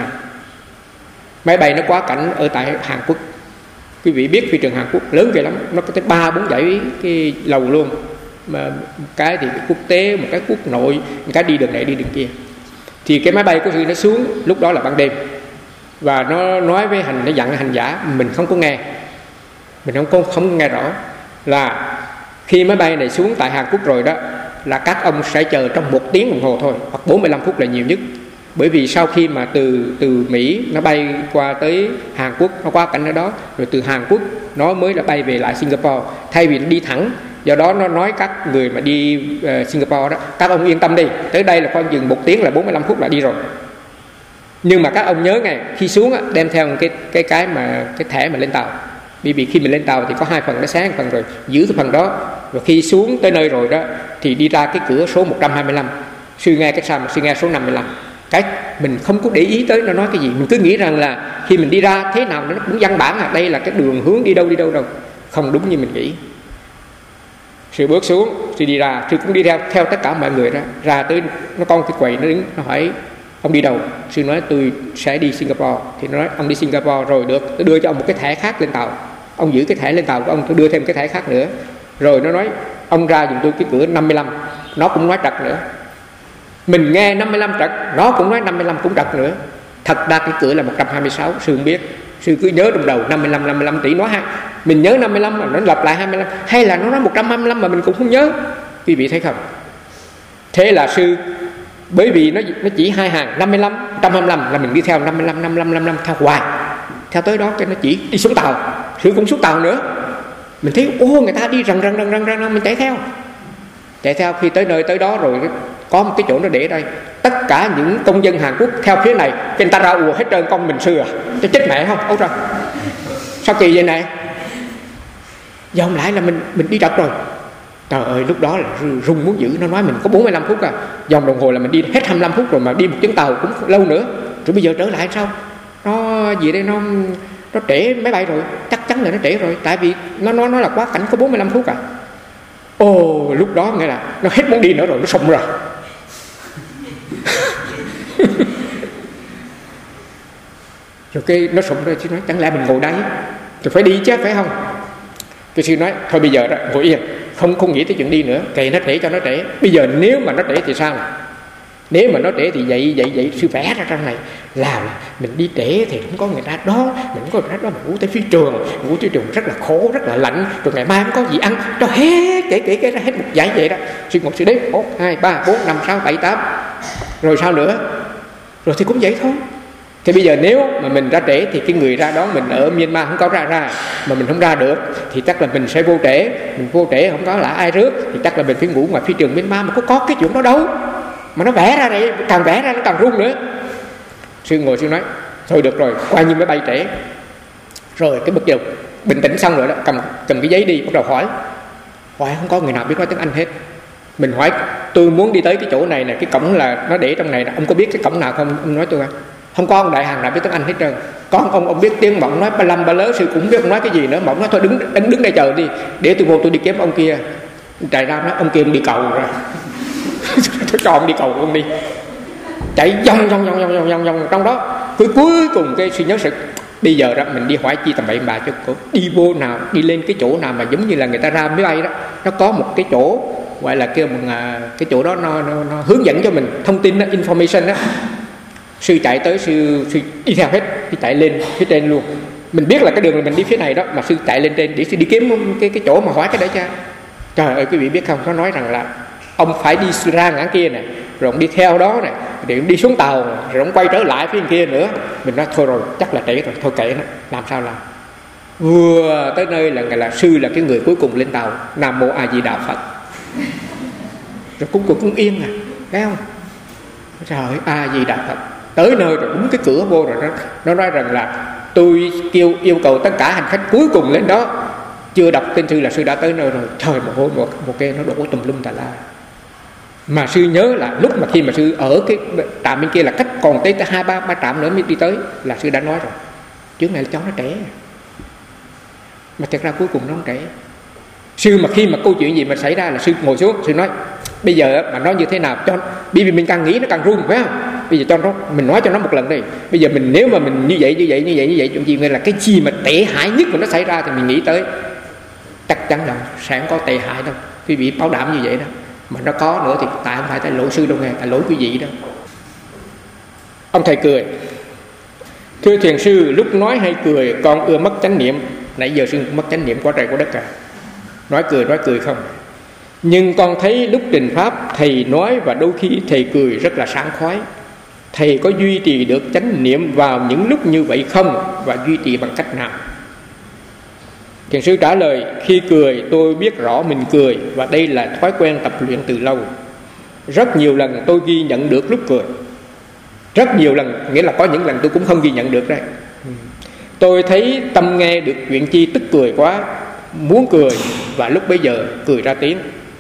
máy bay nó quá cảnh ở tại Hàn Quốc. Quý vị biết phi trường Hàn Quốc lớn ghê lắm, nó có tới 3-4 dãy cái lầu luôn, mà cái thì quốc tế, một cái quốc nội, một cái đi đường này đi đường kia. Thì cái máy bay của sư nó xuống lúc đó là ban đêm, và nó nói với nó dặn hành giả, mình không có nghe, mình không nghe rõ là khi máy bay này xuống tại Hàn Quốc rồi đó là các ông sẽ chờ trong 1 tiếng đồng hồ thôi, hoặc 45 phút là nhiều nhất. Bởi vì sau khi mà từ Mỹ nó bay qua tới Hàn Quốc, nó qua cảnh ở đó, rồi từ Hàn Quốc nó mới là bay về lại Singapore, thay vì nó đi thẳng. Do đó nó nói các người mà đi Singapore đó, các ông yên tâm đi, tới đây là khoảng chừng 1 tiếng là 45 phút là đi rồi. Nhưng mà các ông nhớ ngày khi xuống á, đem theo cái thẻ mà lên tàu. Bởi vì khi mình lên tàu thì có 2 phần, nó sáng phần rồi, giữ cái phần đó. Rồi khi xuống tới nơi rồi đó thì đi ra cái cửa số 125. Sư nghe cái sao mà sư nghe số 55. Cái mình không có để ý tới nó nói cái gì, mình cứ nghĩ rằng là khi mình đi ra thế nào nó cũng văn bản đây là cái đường hướng đi đâu đâu. Không đúng như mình nghĩ. Sư bước xuống, sư đi ra, sư cũng đi theo tất cả mọi người ra tới nó con cái quầy nó đứng, nó hỏi ông đi đâu. Sư nói tôi sẽ đi Singapore. Thì nó nói ông đi Singapore rồi được, tôi đưa cho ông một cái thẻ khác lên tàu, ông giữ cái thẻ lên tàu của ông, tôi đưa thêm cái thẻ khác nữa. Rồi nó nói ông ra giùm tôi cái cửa 55. Nó cũng nói trật nữa. Mình nghe 55 trật, nó cũng nói 55 cũng trật nữa. Thật ra cái cửa là 126. Sư không biết, sư cứ nhớ trong đầu 55 tỷ nói mình nhớ 55 mà nó lặp lại 25, hay là nó nói 125 mà mình cũng không nhớ. Quý vị thấy không? Thế là sư, bởi vì nó chỉ 2 hàng 55, 125 là mình đi theo 55 theo hoài, theo tới đó cái nó chỉ đi xuống tàu. Sư cũng xuống tàu nữa. Mình thấy người ta đi rần mình chạy theo. Khi tới nơi tới đó rồi có một cái chỗ nó để đây, tất cả những công dân Hàn Quốc theo phía này, người ta ra ùa hết trơn. Con mình sư cho chết mẹ không? Ôi trời, sao kỳ vậy này? Dòm lại là mình đi trật rồi. Trời ơi, lúc đó là rung muốn dữ. Nó nói mình có 45 phút à, dòm đồng hồ là mình đi hết 25 phút rồi, mà đi một chuyến tàu cũng lâu nữa. Rồi bây giờ trở lại sao? Nó gì đây, nó trễ máy bay rồi, chắc chắn là nó trễ rồi. Tại vì nó là quá cảnh có 45 phút à. Ồ, lúc đó nghĩa là nó hết muốn đi nữa rồi, nó sụm rồi. Rồi cái nó sụm rồi, sư nói chẳng lẽ mình ngồi đây rồi phải đi chứ, phải không? Cái sư nói thôi bây giờ đó ngồi yên, không nghĩ tới chuyện đi nữa, kệ nó trễ cho nó trễ. Bây giờ nếu mà nó trễ thì sao? Nếu mà nó trễ thì vậy sư vẽ ra trong này là mình đi trễ thì không có người ta đón, mình không có người ta đón, mình ngủ tới phía trường rất là khổ, rất là lạnh, rồi ngày mai không có gì ăn, cho hết kể ra hết một dãy vậy đó. Sư ngồi sư đếm 1, 2, 3, 4, 5, 6, 7, 8, rồi sao nữa? Rồi thì cũng vậy thôi. Thì bây giờ nếu mà mình ra trễ thì cái người ra đón mình ở Myanmar không có ra mà mình không ra được thì chắc là mình sẽ vô trễ. Mình vô trễ không có là ai rước thì chắc là mình phải ngủ ngoài phi trường Myanmar, mà có cái chuyện đó đâu. Mà nó vẽ ra đây, càng vẽ ra nó càng run nữa. Sư ngồi sư nói thôi được rồi, qua như máy bay trễ. Rồi cái bực dầu bình tĩnh xong rồi đó, cầm cái giấy đi, bắt đầu hỏi không có người nào biết nói tiếng Anh hết. Mình hỏi tôi muốn đi tới cái chỗ này nè, cái cổng là nó để trong này nè, ông có biết cái cổng nào không? Ông nói tôi không có ông đại hàng nào biết tiếng Anh hết trơn. Có ông biết tiếng mà ông nói ba lâm ba lớ, sư cũng không biết ông nói cái gì nữa. Mà ông nói thôi đứng đây chờ đi, để tôi vô tôi đi kiếm ông kia. Chạy ra nói ông kia ông đi cầu rồi. Tôi cho ông đi cầu ông đi. Chạy vòng trong đó. Cuối cùng cái suy nhớ sự bây giờ đó mình đi hỏi chi tầm bậy bà cho cổ. Đi vô nào, đi lên cái chỗ nào mà giống như là người ta ra máy bay đó, nó có một cái chỗ gọi là kêu bằng cái chỗ đó nó hướng dẫn cho mình thông tin đó, information đó. Sư chạy tới, sư đi theo hết, sư chạy lên phía trên luôn. Mình biết là cái đường là mình đi phía này đó, mà sư chạy lên trên để sư đi kiếm cái chỗ mà hỏi cái đó cha. Trời ơi quý vị biết không, nó nói rằng là ông phải đi ra ngã kia nè, rồi ông đi theo đó nè, để ông đi xuống tàu, rồi ông quay trở lại phía kia nữa. Mình nói thôi rồi, chắc là trễ rồi, thôi kệ nó, làm sao làm. Vừa tới nơi là sư là cái người cuối cùng lên tàu, Nam Mô A Di Đà Phật. Rồi cuối cùng cũng yên à, thấy không? Trời ơi, A Di Đà Phật. Tới nơi rồi, đúng cái cửa vô rồi, nó nói rằng là tôi yêu cầu tất cả hành khách cuối cùng lên đó, chưa đọc tên sư là sư đã tới nơi rồi. Trời, một cái nó đổ tùm lum tà la. Mà sư nhớ là lúc mà khi mà sư ở cái trạm bên kia là cách còn tới 2-3 trạm nữa mới đi tới, là sư đã nói rồi chuyến này là cháu nó trễ. Mà thật ra cuối cùng nó không trễ. Sư mà khi mà câu chuyện gì mà xảy ra là sư ngồi xuống, sư nói bây giờ mà nói như thế nào cho, bởi vì mình càng nghĩ nó càng run, phải không? Bây giờ cho nó, mình nói cho nó một lần đi. Bây giờ mình nếu mà mình như vậy chuyện gì nghĩa là cái gì mà tệ hại nhất mà nó xảy ra thì mình nghĩ tới, chắc chắn là sẽ không có tệ hại đâu. Quý vị bảo đảm như vậy đó. Mà nó có nữa thì tại không phải tại lỗi sư đâu nghe, tại lỗi quý vị đó. Ông thầy cười: thưa thiền sư, lúc nói hay cười con ưa mất chánh niệm. Nãy giờ sư mất chánh niệm quá trời quá đất cả. Nói cười không. Nhưng con thấy lúc trình pháp thầy nói và đôi khi thầy cười rất là sảng khoái. Thầy có duy trì được chánh niệm vào những lúc như vậy không? Và duy trì bằng cách nào? Thiền sư trả lời: khi cười tôi biết rõ mình cười, và đây là thói quen tập luyện từ lâu. Rất nhiều lần tôi ghi nhận được lúc cười. Rất nhiều lần, nghĩa là có những lần tôi cũng không ghi nhận được đấy. Tôi thấy tâm nghe được chuyện chi tức cười quá, muốn cười, và lúc bấy giờ cười ra tiếng.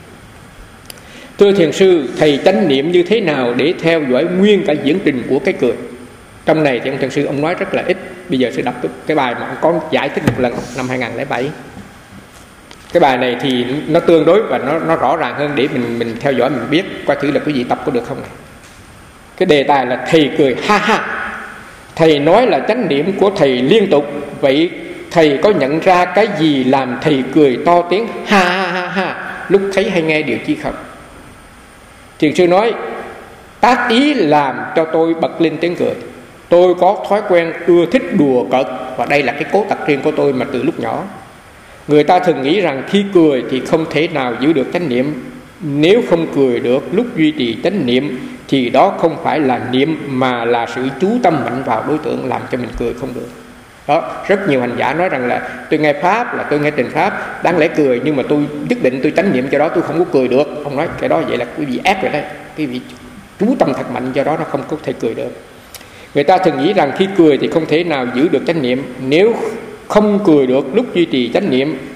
Thưa thiền sư, thầy chánh niệm như thế nào để theo dõi nguyên cả diễn trình của cái cười? Trong này thì ông thiền sư ông nói rất là ít. Bây giờ sẽ đọc cái bài mà ông có giải thích một lần năm 2007. Cái bài này thì nó tương đối và nó rõ ràng hơn để mình theo dõi, mình biết coi thử là quý vị tập có được không này. Cái đề tài là thầy cười ha ha. Thầy nói là chánh niệm của thầy liên tục. Vậy thầy có nhận ra cái gì làm thầy cười to tiếng ha ha ha ha lúc thấy hay nghe điều chi không? Thiền sư nói: tác ý làm cho tôi bật lên tiếng cười. Tôi có thói quen ưa thích đùa cợt, và đây là cái cố tật riêng của tôi mà từ lúc nhỏ. Người ta thường nghĩ rằng khi cười thì không thể nào giữ được chánh niệm. Nếu không cười được lúc duy trì chánh niệm thì đó không phải là niệm, mà là sự chú tâm mạnh vào đối tượng làm cho mình cười không được. Đó, rất nhiều hành giả nói rằng là tôi nghe pháp, là tôi nghe trình pháp, đáng lẽ cười, nhưng mà tôi nhất định tôi chánh niệm, cho đó tôi không có cười được. Ông nói cái đó vậy là quý vị ép rồi đấy, quý vị chú tâm thật mạnh, do đó nó không có thể cười được. Người ta thường nghĩ rằng khi cười thì không thể nào giữ được chánh niệm. Nếu không cười được lúc duy trì chánh niệm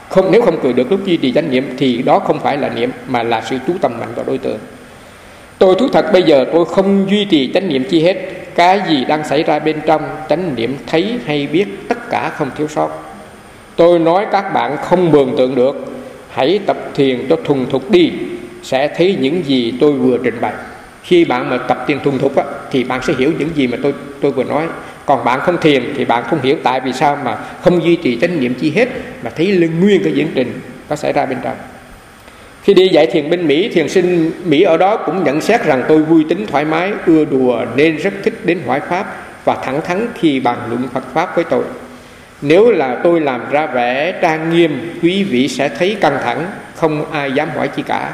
Nếu không cười được lúc duy trì chánh niệm thì đó không phải là niệm, mà là sự chú tâm mạnh vào đối tượng. Tôi thú thật bây giờ tôi không duy trì chánh niệm chi hết. Cái gì đang xảy ra bên trong, chánh niệm thấy hay biết tất cả không thiếu sót. Tôi nói các bạn không mường tượng được. Hãy tập thiền cho thuần thục đi, sẽ thấy những gì tôi vừa trình bày. Khi bạn mà tập thiền thuần thục á, thì bạn sẽ hiểu những gì mà tôi vừa nói. Còn bạn không thiền thì bạn không hiểu tại vì sao mà không duy trì chánh niệm chi hết, mà thấy nguyên cái diễn trình có xảy ra bên trong. Khi đi dạy thiền bên Mỹ, thiền sinh Mỹ ở đó cũng nhận xét rằng tôi vui tính thoải mái, ưa đùa nên rất thích đến hỏi pháp và thẳng thắn khi bàn luận Phật pháp với tôi. Nếu là tôi làm ra vẻ trang nghiêm, quý vị sẽ thấy căng thẳng, không ai dám hỏi chi cả.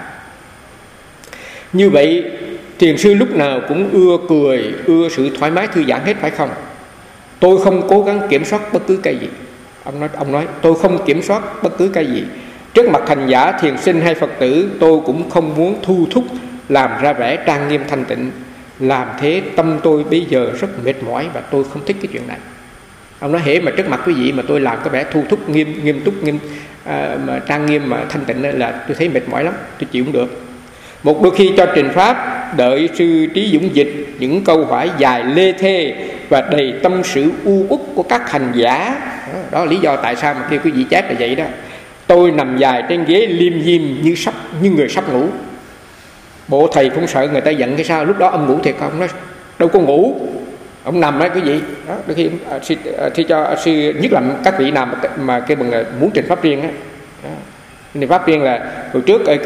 Như vậy thiền sư lúc nào cũng ưa cười, ưa sự thoải mái thư giãn hết phải không? Tôi không cố gắng kiểm soát bất cứ cái gì. Ông nói tôi không kiểm soát bất cứ cái gì. Trước mặt hành giả, thiền sinh hay Phật tử, tôi cũng không muốn thu thúc làm ra vẻ trang nghiêm thanh tịnh. Làm thế tâm tôi bây giờ rất mệt mỏi và tôi không thích cái chuyện này. Ông nói hễ mà trước mặt quý vị mà tôi làm cái vẻ thu thúc nghiêm túc mà trang nghiêm mà thanh tịnh là tôi thấy mệt mỏi lắm, tôi chịu không được. Một đôi khi cho trình pháp, đợi sư Trí Dũng dịch những câu hỏi dài lê thê và đầy tâm sự u uất của các hành giả. Đó là lý do tại sao mà kêu quý vị chép là vậy đó. Tôi nằm dài trên ghế liêm diêm như người sắp ngủ. Bộ thầy cũng sợ người ta giận hay sao? Lúc đó ông ngủ thiệt không? Nói đâu có ngủ, ông nằm đó quý vị. Đó, đôi khi thì cho sư nhất là các vị nào mà kêu bằng là muốn trình pháp riêng á. Trình pháp riêng là hồi trước ở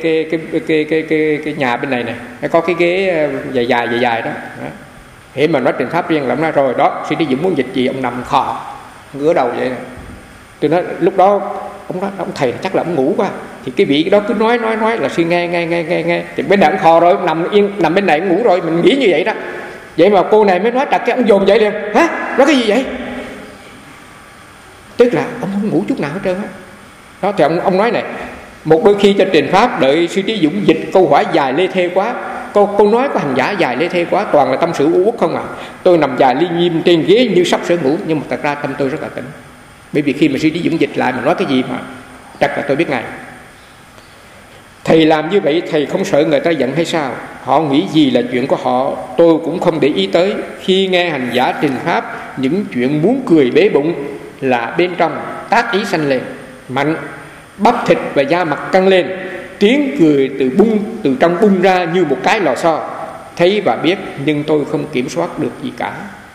cái nhà bên này nè, có cái ghế dài đó. Hễ mà nói trình pháp riêng là ông nói rồi đó, sư Trí Dũng muốn dịch gì ông nằm khò ngửa đầu vậy nè. Tôi nói lúc đó ông thầy chắc là ông ngủ quá, thì cái vị đó cứ nói là suy nghe thì bên này ông khò rồi, nằm bên này ông ngủ rồi, mình nghĩ như vậy đó. Vậy mà cô này mới nói đặt cái ông dồn dậy liền, hả nói cái gì vậy? Tức là ông không ngủ chút nào hết trơn á. Đó thì ông nói này, một đôi khi cho trình pháp đợi sư Trí Dũng dịch câu hỏi dài lê thê quá, câu nói của hành giả dài lê thê quá, toàn là tâm sự u uất không à. Tôi nằm dài li nghiêm trên ghế như sắp sửa ngủ, nhưng mà thật ra tâm tôi rất là tỉnh. Bởi vì khi mà sư Trí Dũng dịch lại mà nói cái gì mà chắc là tôi biết ngay. Thầy làm như vậy thầy không sợ người ta giận hay sao? Họ nghĩ gì là chuyện của họ, tôi cũng không để ý tới. Khi nghe hành giả trình pháp, những chuyện muốn cười bế bụng là bên trong tác ý sanh lên mạnh, bắp thịt và da mặt căng lên, tiếng cười từ trong bung ra như một cái lò xo. Thấy và biết nhưng tôi không kiểm soát được gì cả.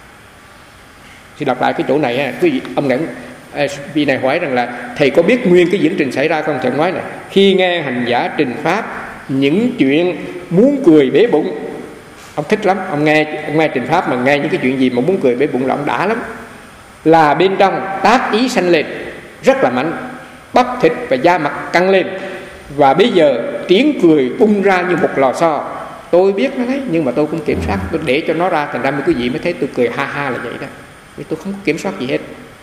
Thì đọc lại cái chỗ này quý vị, ông này vị này hỏi rằng là thầy có biết nguyên cái diễn trình xảy ra không? Thầy nói này, khi nghe hành giả trình pháp, những chuyện muốn cười bể bụng, ông thích lắm. Ông nghe trình pháp mà nghe những cái chuyện gì mà muốn cười bể bụng là ông đã lắm. Là bên trong tác ý sanh lên rất là mạnh, bắp thịt và da mặt căng lên, và bây giờ tiếng cười bung ra như một lò xo. Tôi biết nó đấy, nhưng mà tôi không kiểm soát, tôi để cho nó ra, thành ra mấy quý vị mới thấy tôi cười ha ha là vậy đó. Vì tôi không có kiểm soát gì hết.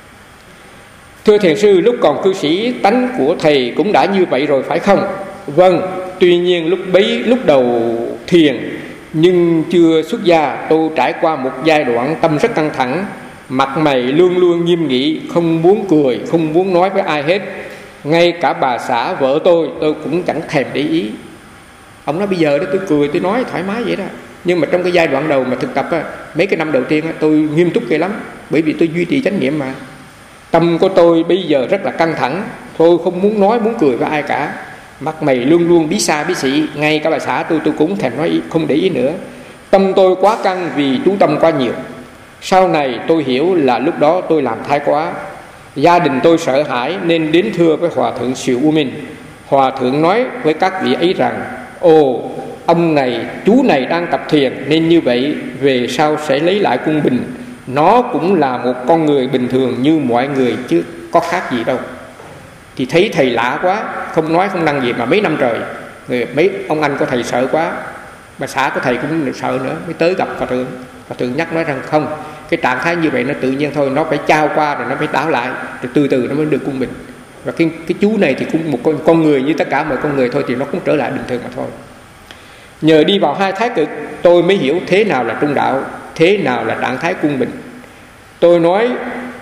Thưa thiền sư, lúc còn cư sĩ tánh của thầy cũng đã như vậy rồi phải không? Vâng, tuy nhiên lúc đầu thiền nhưng chưa xuất gia, tôi trải qua một giai đoạn tâm rất căng thẳng, mặt mày luôn luôn nghiêm nghị, không muốn cười, không muốn nói với ai hết. Ngay cả bà xã vợ tôi cũng chẳng thèm để ý. Ông nói bây giờ đó tôi cười, tôi nói thoải mái vậy đó. Nhưng mà trong cái giai đoạn đầu mà thực tập á, mấy cái năm đầu tiên á, tôi nghiêm túc ghê lắm. Bởi vì tôi duy trì chánh niệm mà. Tâm của tôi bây giờ rất là căng thẳng, tôi không muốn nói, muốn cười với ai cả. Mặt mày luôn luôn bí xa bí xị. Ngay cả bà xã tôi cũng thèm nói, không để ý nữa. Tâm tôi quá căng vì chú tâm quá nhiều. Sau này tôi hiểu là lúc đó tôi làm thái quá. Gia đình tôi sợ hãi nên đến thưa với Hòa thượng Siêu U Minh. Hòa thượng nói với các vị ấy rằng: ồ, ông này, chú này đang tập thiền nên như vậy, về sau sẽ lấy lại quân bình. Nó cũng là một con người bình thường như mọi người chứ có khác gì đâu. Thì thấy thầy lạ quá, không nói không năng gì mà mấy năm trời. Mấy ông anh của thầy sợ quá, bà xã của thầy cũng sợ nữa, mới tới gặp Hòa thượng. Hòa thượng nhắc nói rằng không, cái trạng thái như vậy nó tự nhiên thôi, nó phải trao qua rồi nó phải đảo lại, rồi từ từ nó mới được quân bình. Và cái chú này thì cũng một con người như tất cả mọi con người thôi, thì nó cũng trở lại bình thường mà thôi. Nhờ đi vào hai thái cực, tôi mới hiểu thế nào là trung đạo, thế nào là trạng thái quân bình. Tôi nói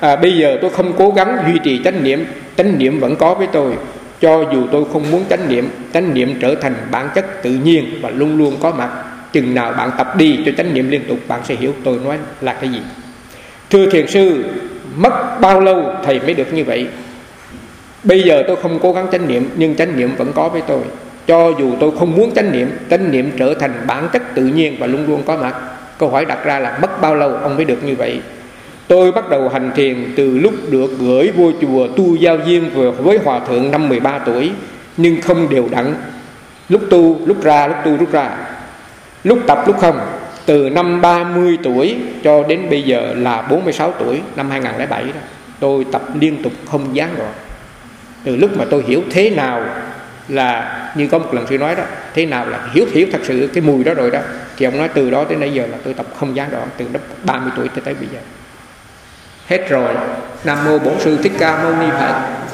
bây giờ tôi không cố gắng duy trì chánh niệm vẫn có với tôi. Cho dù tôi không muốn chánh niệm trở thành bản chất tự nhiên và luôn luôn có mặt. Chừng nào bạn tập đi cho chánh niệm liên tục, bạn sẽ hiểu tôi nói là cái gì. Thưa thiền sư, mất bao lâu thầy mới được như vậy? Bây giờ tôi không cố gắng chánh niệm, nhưng chánh niệm vẫn có với tôi. Cho dù tôi không muốn chánh niệm trở thành bản chất tự nhiên và luôn luôn có mặt. Câu hỏi đặt ra là mất bao lâu ông mới được như vậy? Tôi bắt đầu hành thiền từ lúc được gửi vô chùa tu giao duyên với hòa thượng năm 13 tuổi, nhưng không đều đặn. Lúc tu lúc ra, lúc tu lúc ra, lúc tập lúc không. Từ năm 30 tuổi cho đến bây giờ là 46 tuổi, năm 2007 đó, tôi tập liên tục không gián đoạn. Từ lúc mà tôi hiểu thế nào là, như có một lần sư nói đó, thế nào là hiểu thật sự cái mùi đó rồi đó, thì ông nói từ đó tới nãy giờ là tôi tập không gián đoạn, từ lúc 30 tuổi tới bây giờ. Hết rồi. Nam mô Bổn Sư Thích Ca Mâu Ni Phật.